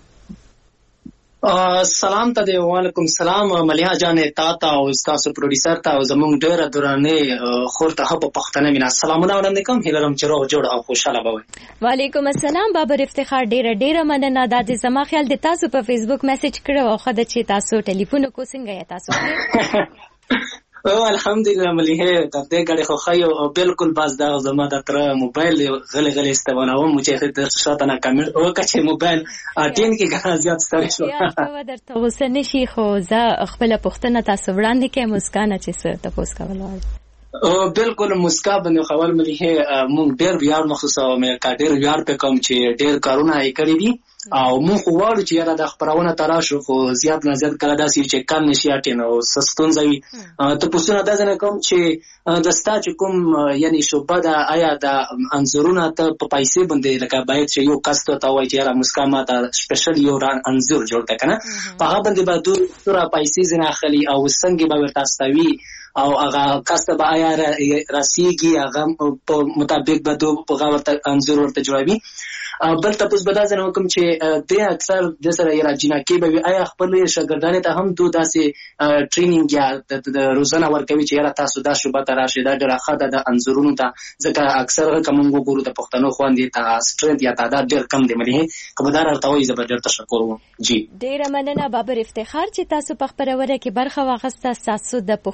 سلام ته دی وعلیکم سلام مليحه جان تا ته او تاسو پروډوسر ته او زموږ ډېر درانه خورته په پښتنه مینا سلامونه وړاندې کوم هیلرم چې روغ جوړ او خوشاله بوي وعلیکم السلام بابر افتخار ډېر ډېر مننه د زما خیال د تاسو په فیسبوک میسج کړو او خدای چې تاسو ټلیفون کو څنګه یا تاسو او الحمدلله مليحه د دې غړي خو خایو او بالکل باز دا زما د تر موبایل غلي غلي استعمالوم چې د شاته نه کمنټ او کچې موبایل اټین کې غواړم زیات ستړي شو یا څه درته وسنه شي خو زه خپل پښتنه تاسو وړاندې کې مسکانه چې څه تاسو کولای او بالکل مسکا باندې خبر مليحه مونږ ډېر ویاړ مخصوصه مې کا ډېر ویاړ په کوم چې ډېر کارونه یې کړی دي او مونږ غواړو چې یاره د خبرونه تراشو خو زیات نه زیات کړه داسې چې کم نشي اټینو سستون ځوي ته پوښتنه ده نه کوم چې د ستا چې کوم یعنی شوبه دا آیا د انزورونه ته په پیسې باندې لکه باید چې یو کس ته وایي چې یاره مسکا ماته سپیشل یو انزور جوړ کړه کنه په هغه باندې به دوه تر پیسې زنه اخلي او څنګه به ورته استوي او هغه کاسته به آیا راسیږي هغه په مطابق به دوه په غوړته انزور ورته جوړوي بل تاسو به دا ځنه کوم چې د اکثر د سره یې راځي نه کې به آیا خپل شاګردانو ته هم دوه داسې ټریننګ یا د روزانه ورکوي چې یاره تاسو دا شوبه ته راشي دا ډېر ښه ده د انزورونو ته ځکه اکثر کوم وګورو د پښتنو خواندې ته سټرنث یا تعداد ډېر کم دی ملي کبدار ورته وایي زه به ډېر تشکر وم جی ډېر مننه بابر افتخار چې تاسو په خبرونه کې برخه واخیسته تاسو د پښتنو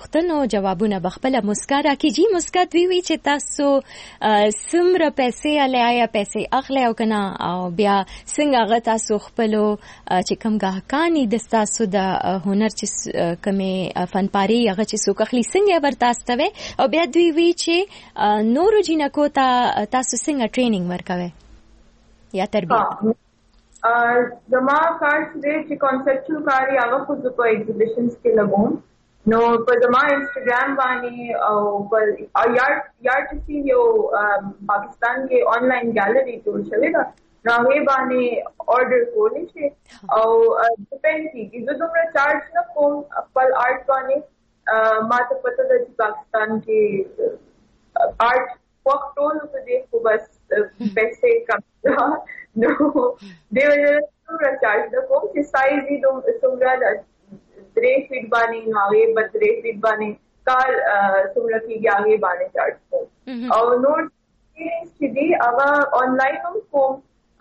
جوابونه بخپله مسکا راکړي. جی مسکا دوی وی چې تاسو څومره پیسې الیایا پیسې اخلي او کنه او بیا څنګه هغه تاسو خپلو چې کوم ګاهکان دي تاسو د هنر چې کومې فنپاري هغه چې څوک اخلي څنګه ورتاستوي او بیا دوی وی چې نورو جنکو ته تاسو څنګه ټریننګ ورکوي یا تربیت؟ زما کار دې چې کنسپچوال کاری هغه خو په ایگزیبیشنز کې لګوم نو په زما انسټاګرام باندې او پر یار یار چې یو پاکستان کې آنلاین ګیلری جوړ شوی دا نو هغه باندې آرډر کولی شي او ډیپند کیږي زه دومره چارج نه کوم خپل آرټ باندې ما ته پته ده چې پاکستان کې آرټ وخت ټول په دې کو بس پیسې کم نو دیو څومره چارج د کوم چې سایز یې دوم څومره درې فیټ باندې نو هغه به درې فیټ باندې کار څومره کېږي هغه باندې چارج کوم او نور چې دی هغه آنلاین هم کوم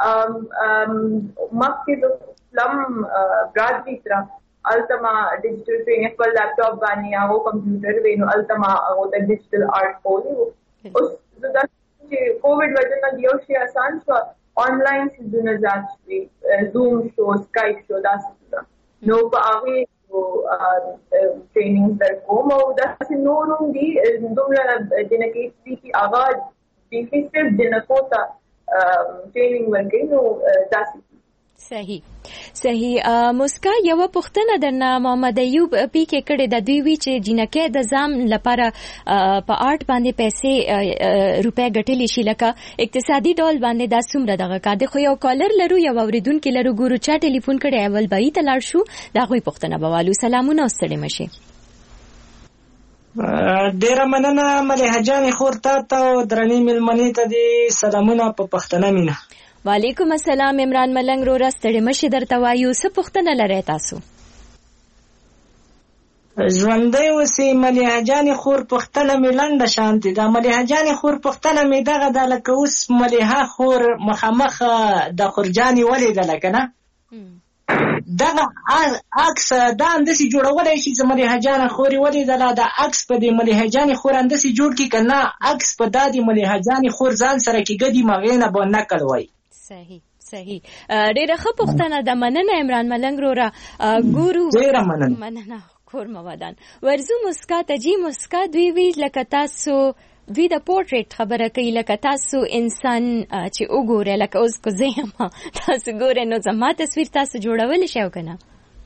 مخکې د فلم برادري تر التما ډیجیټل ټریننګ پر لیپټاپ باندې هغه کمپیوټر وینو التما هغه د ډیجیټل آرټ کولی اوس دا چې کووډ وجه نه یو شی آسان شو آنلاین سیزونه زیات شوي زوم شو سکایپ شو داسې نو په هغې ټریننګ در کوم او داسې نور هم دي دومره جنکې دي چې هغه بیخي صرف جنکو ته ټریننګ ورکوي نو داسې صحیح صحیح مسکا یو پوښتنه درنه محمد ایوب پی کې کړې د دوی وی چې جنکه د ځام لپاره په آرټ باندې پیسې روپے ګټلې شي لکه اقتصادي ډول باندې دا څومره دغه کاده خو یو کالر لرو یو اوریدونکو لرو ګورو چا ټلیفون کړي اول بای ته لاړ شو دا غوي پوښتنه بوالو سلامونه ستړي مشي ډیره مننه مليحه جان خور ته درنې ملمنې ته دي سلامونه په پښتنه مینا وعلیکم السلام عمران ملنګ رو راستړې مشه درته وایو څه پوښتنه لرئ تاسو؟ ژوندۍ اوسې ملیحه جانې خور پوښتنه مې لنډه شانتې ده. ملیحه جانې خور پوښتنه مې دغه ده لکه اوس ملیحه خور مخامخ د خورجانې ولیدله که نه دغه عکس دا همداسې جوړولی شي چې ملیحه جانه خورې ولیدله دا عکس په دې ملیحه جانې خور همداسې جوړ کړي که نه عکس په دا د ملیحه جانې خور ځان سره کې ګدي مغې نه به نقل وایي. صحیح صحیح ډیره ښه پوښتنه ده مننه عمران ملنګ رورا ګورو ډیره مننه مننه کور موادان ورزو مسکا ته جی مسکا دوی وی لکه تاسو دوی د پورټریټ خبره کوي لکه تاسو انسان چې وګوره لکه اوس کو زه ما تاسو ګوره نو زما تصویر تاسو جوړول شي او کنه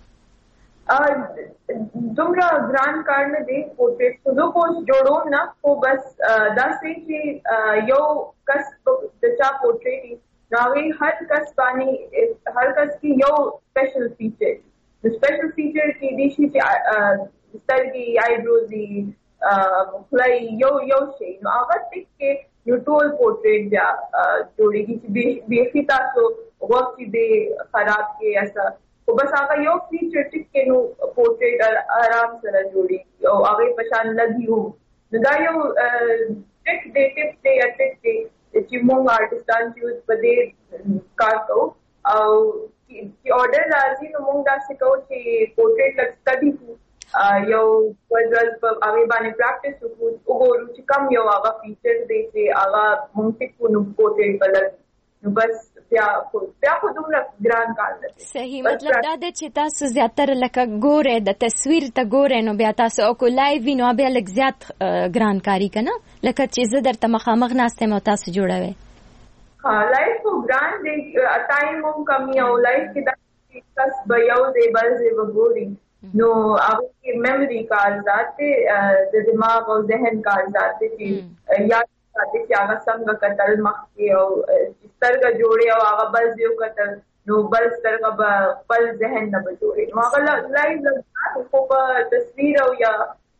دومره ګران کار نه دی پورټریټ خو کو جوړوم نه خو بس دا سې چې یو کس د چا پورټریټ ناوی هر کس باندې هر کس کی یو سپیشل فیچر د سپیشل فیچر کې دي چې سترګې آیبروز خلای یو یو شی نو هغه کې یو ټول پورټریټ بیا جوړیږي چې بیخي تاسو وخت دې خراب کې ایسا خو بس هغه یو فیچر ټیک کې نو پورټریټ آرام سره جوړیږي او هغه پشان لګي وو نو دا یو ټیک دې ټیپ دې یا ټیک دې چې موږ آرټستان چې په دې کار کوو او چې اورډر راځي نو موږ دا څه کوو چې پورټریټ لږ سټډي کوو یو ورځ په هغه باندې پریکټیس وکړو وګورو چې کوم یو هغه فیچر دی چې هغه موږ ټیک نو پورټریټ بلل نو بس بیا خو بیا خو دومره ګران کار دی. صحیح مطلب دا ده چې تاسو زیاتره لکه ګوره د تصویر ته ګوره نو بیا تاسو او کو لایو وینو بیا لږ زیات ګران کاری کنه لکه چې زه درته مخامخ ناسته مو تاسو جوړوي. ها لایو خو ګران دی ټایم هم کمی او لایو کې دا کس به یو دی بل دی وګوري نو هغه کې میموري کارزات د دماغ او ذهن کارزات دي یا چې هغه څنګه کتل مخکې او سترګه جوړي او هغه بل یو کتل نو بل سترګه به بل ذهن نه به جوړي نو هغه لایو خو په تصویر او یا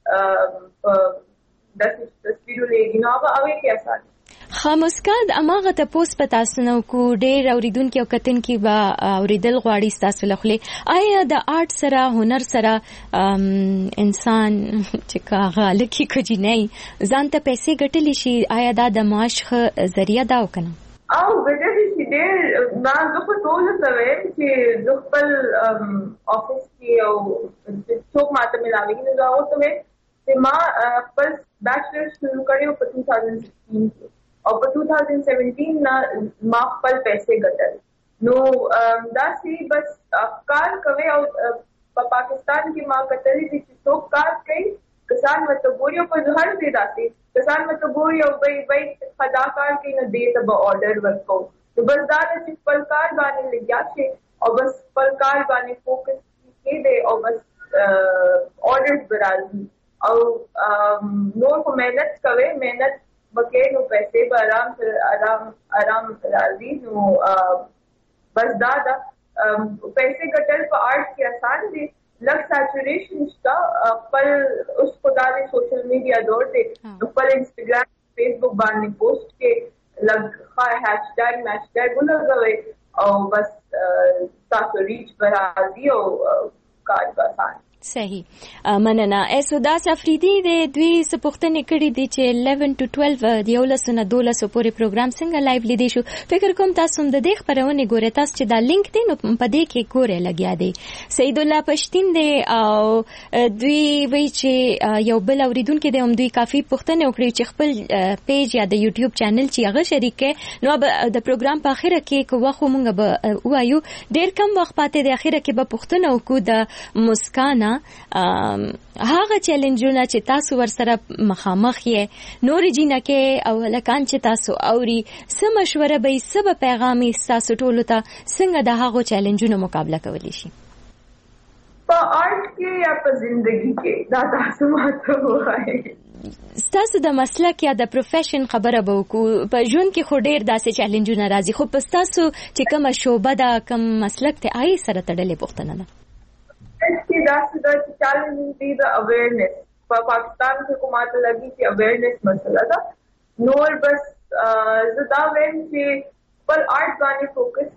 د تصویرو لګي نو هغه هغه کې اساس خامسکاد اماغه ته پوس پتا سنو کو ډېر اوریدونکو کتن کی با اوریدل غواړي تاسو لخلې آیا د آرټ سره هنر سره انسان چې کاغه لکی کجی نه ځان ته پیسې ګټلی شي آیا دا د معاش ذریعہ دا وکنه او ګټلی شي ډېر ما زه په ټول سره چې زه خپل افیس کې او څوک ماته ملاوي نو زه اوسه چې ما خپل بیچلر شروع کړی په two thousand sixteen کې او په two thousand seventeen نه ما خپل پیسې ګټل. نو دا سي بس کار کوي او په پاکستان کې ما کتلې دي چې څوک کار کوي کسان مته ګوري په هر ځای داسي کسان مته ګوري او وای وای خدا کار کوي نه دی ته به اورډر ورکو. نو بس دا چې خپل کار باندې لګیا شي او بس خپل کار باندې فوکس کې دی او بس اورډرز برازي او نور کو مهنت کوي مهنت بکې نو پیسې به آرام سره آرام آرام راځي. نو بس دا دا پیسې ګټل په آرټ کې آسان دي لږ سیچوریشن شته خپل اوس په داسې سوشل میډیا دور دی خپل انسټاګرام فیسبوک باندې پوسټ کې لږ ښه هاشټیګ میشټیګ ولګوئ او بس تاسو ریچ به راځي او کار به آسان. صحیح مننه. اسودا سفریدي د دوی سپوښتنې کړې دي چې eleven to twelve د یولس نه دولس پورې پروګرام څنګه لایو لیدې شو. فکر کوم تاسو هم د دې خبرونه ګورئ تاسو چې دا لینک دی نو په دې کې ګورئ لګیا دی. سید الله پښتين دی او دوی وی چې یو بل اوریدونکو دی هم دوی کافي پوښتنه وکړي چې خپل پیج یا د یوټیوب چینل چې هغه شریک کړي نو د پروګرام په اخره کې کو واخو مونږ به وایو ډیر کم وخت پاتې د اخره کې به پوښتنه وکړو د مسکانه هغه چیلنجونه چې تاسو ورسره مخامخ یې نور جنکه او لکان چې تاسو اوري سم مشوره به سب پیغامي تاسو ټولو ته څنګه د هغه چیلنجونو مقابله کولی شي په آرټ کې یا په ژوندۍ کې دا تاسو ماته وایي ستاسو د مسلک یا د پروفیشن خبره به وکړو په ژوند کې خو ډیر داسې چیلنجونه راځي خو په تاسو چې کومه شوبه ده کوم مسلک ته آی سره تړلې پوښتنه ده कि that's the challenge be the awareness. For Pakistan की हुकूमत लगी कि awareness मसला था. नोर बस ज़्यादा when कि पर art बाने focus.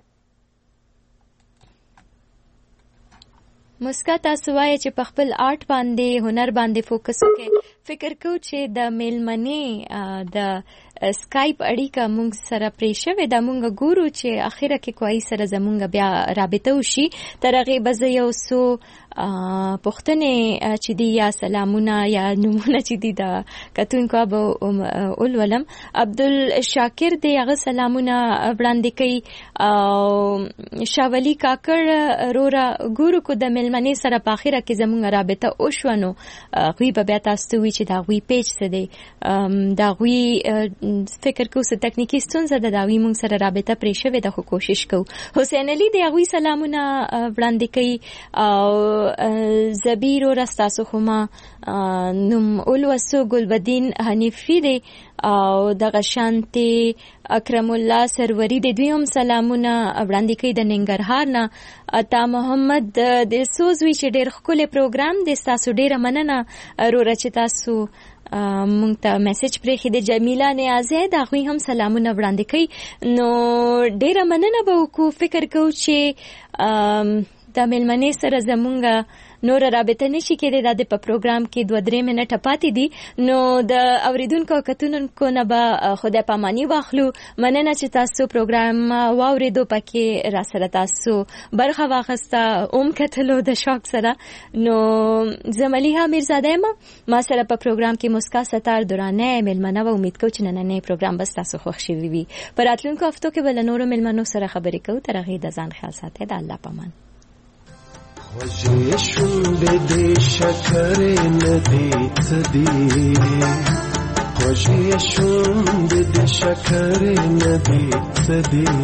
مسکا تاسو وایي چې په خپل آرټ باندې هنر باندې فوکس وکړئ. فکر کوم چې د میلمنې د سکایپ اړیکه مونږ سره پرې شوې ده مونږ ګورو چې اخره کې کوی سره زمونږ بیا رابطه وشي تر هغې به زه یو څو پوښتنې چې دي یا سلامونه یا نومونه چې دي د کتونکو به ولولم. عبدالشاکر دی هغه سلامونه وړاندې کوي او شاولي کاکړ روره ګورو کو د میلمنې سره په اخره کې زمونږ رابطه وشوه نو هغوی به بیا تاسو ته وایي چې د هغوی پیج څه دی د هغوی فکر کوو څه تکنیکي ستونزه ده د هغوی مونږ سره رابطه پرې شوې ده خو کوشش کوو. حسین علي د هغوی سلامونه وړاندې کوي او زبیر و رستاسو خما نم اولوسو گلبدین حنیفی دی او د غشانتی اکرم الله سروری د دویم سلامونه وړاندې کوي د ننګرهار نه. عطا محمد د سوزوي چې ډېر ښکلی پروګرام دی ستاسو ډېره مننه وروره چې تاسو مونږ ته میسج پرېښی دی. جمیله نیازی د هغوی هم سلامونه وړاندې کوي نو ډېره مننه به وکړو. فکر کوو چې د میلمنې سره زمونږ نور رابطه نشي کېدای د په پروګرام کې دوه درې منټه پاتې دي نو د اوریدونکو کتونکو نه به خدای پاماني واخلو. مننه چې تاسو پروګرام واوریدو پکې را سره تاسو برخه واخسته اوم کتلو د شوق سره. نو زملیها میرزاده ما ما سره په پروګرام کې مسکا ستار دورانه میلمنه و امید کوم چې نننې پروګرام بس تاسو خوښ شي وي. پر راتلونکو هفتو کې بل نورو میلمنو سره خبرې کوو. تر هغې د ځان خیال ساتئ. د الله پامان. خوږې شونډې دې شکرې نه دي څه دي خوږې شونډې دې شکرې نه دي څه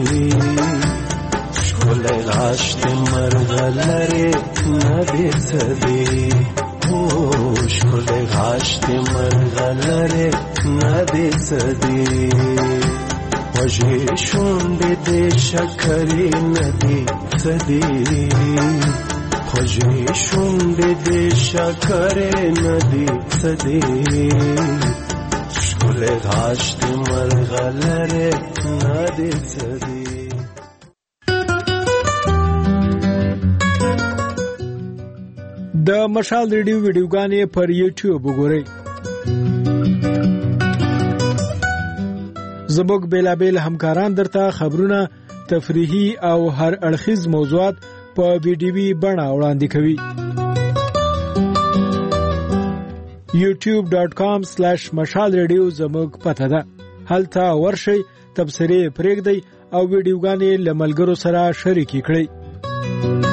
دي ښکلی غاښ دې مرغلرې نه دي څه دي هو ښکلی غاښ دې مرغلرې نه دي څه دي خوږې شونډې دې شکرې نه دي څه دي خوږې شونډې دې شکرې نه دي څه دي ښکلی غاښ دې مرغلرې نه دي څه دي. د مشال ریډیو ویډیوګانې پر یوټیوب وګورئ. زموږ بیلابیل همکاران درته خبرونه تفریحي او هر اړخیز موضوعات په ویډیوي بڼه وړاندې کوي. یوټیوب ډاٹ کام سلیش مشال ریډیو زموږ پته ده. هلته ورشئ، تبصرې پرېږدئ او ویډیوګانې له ملګرو سره شریکې کړئ.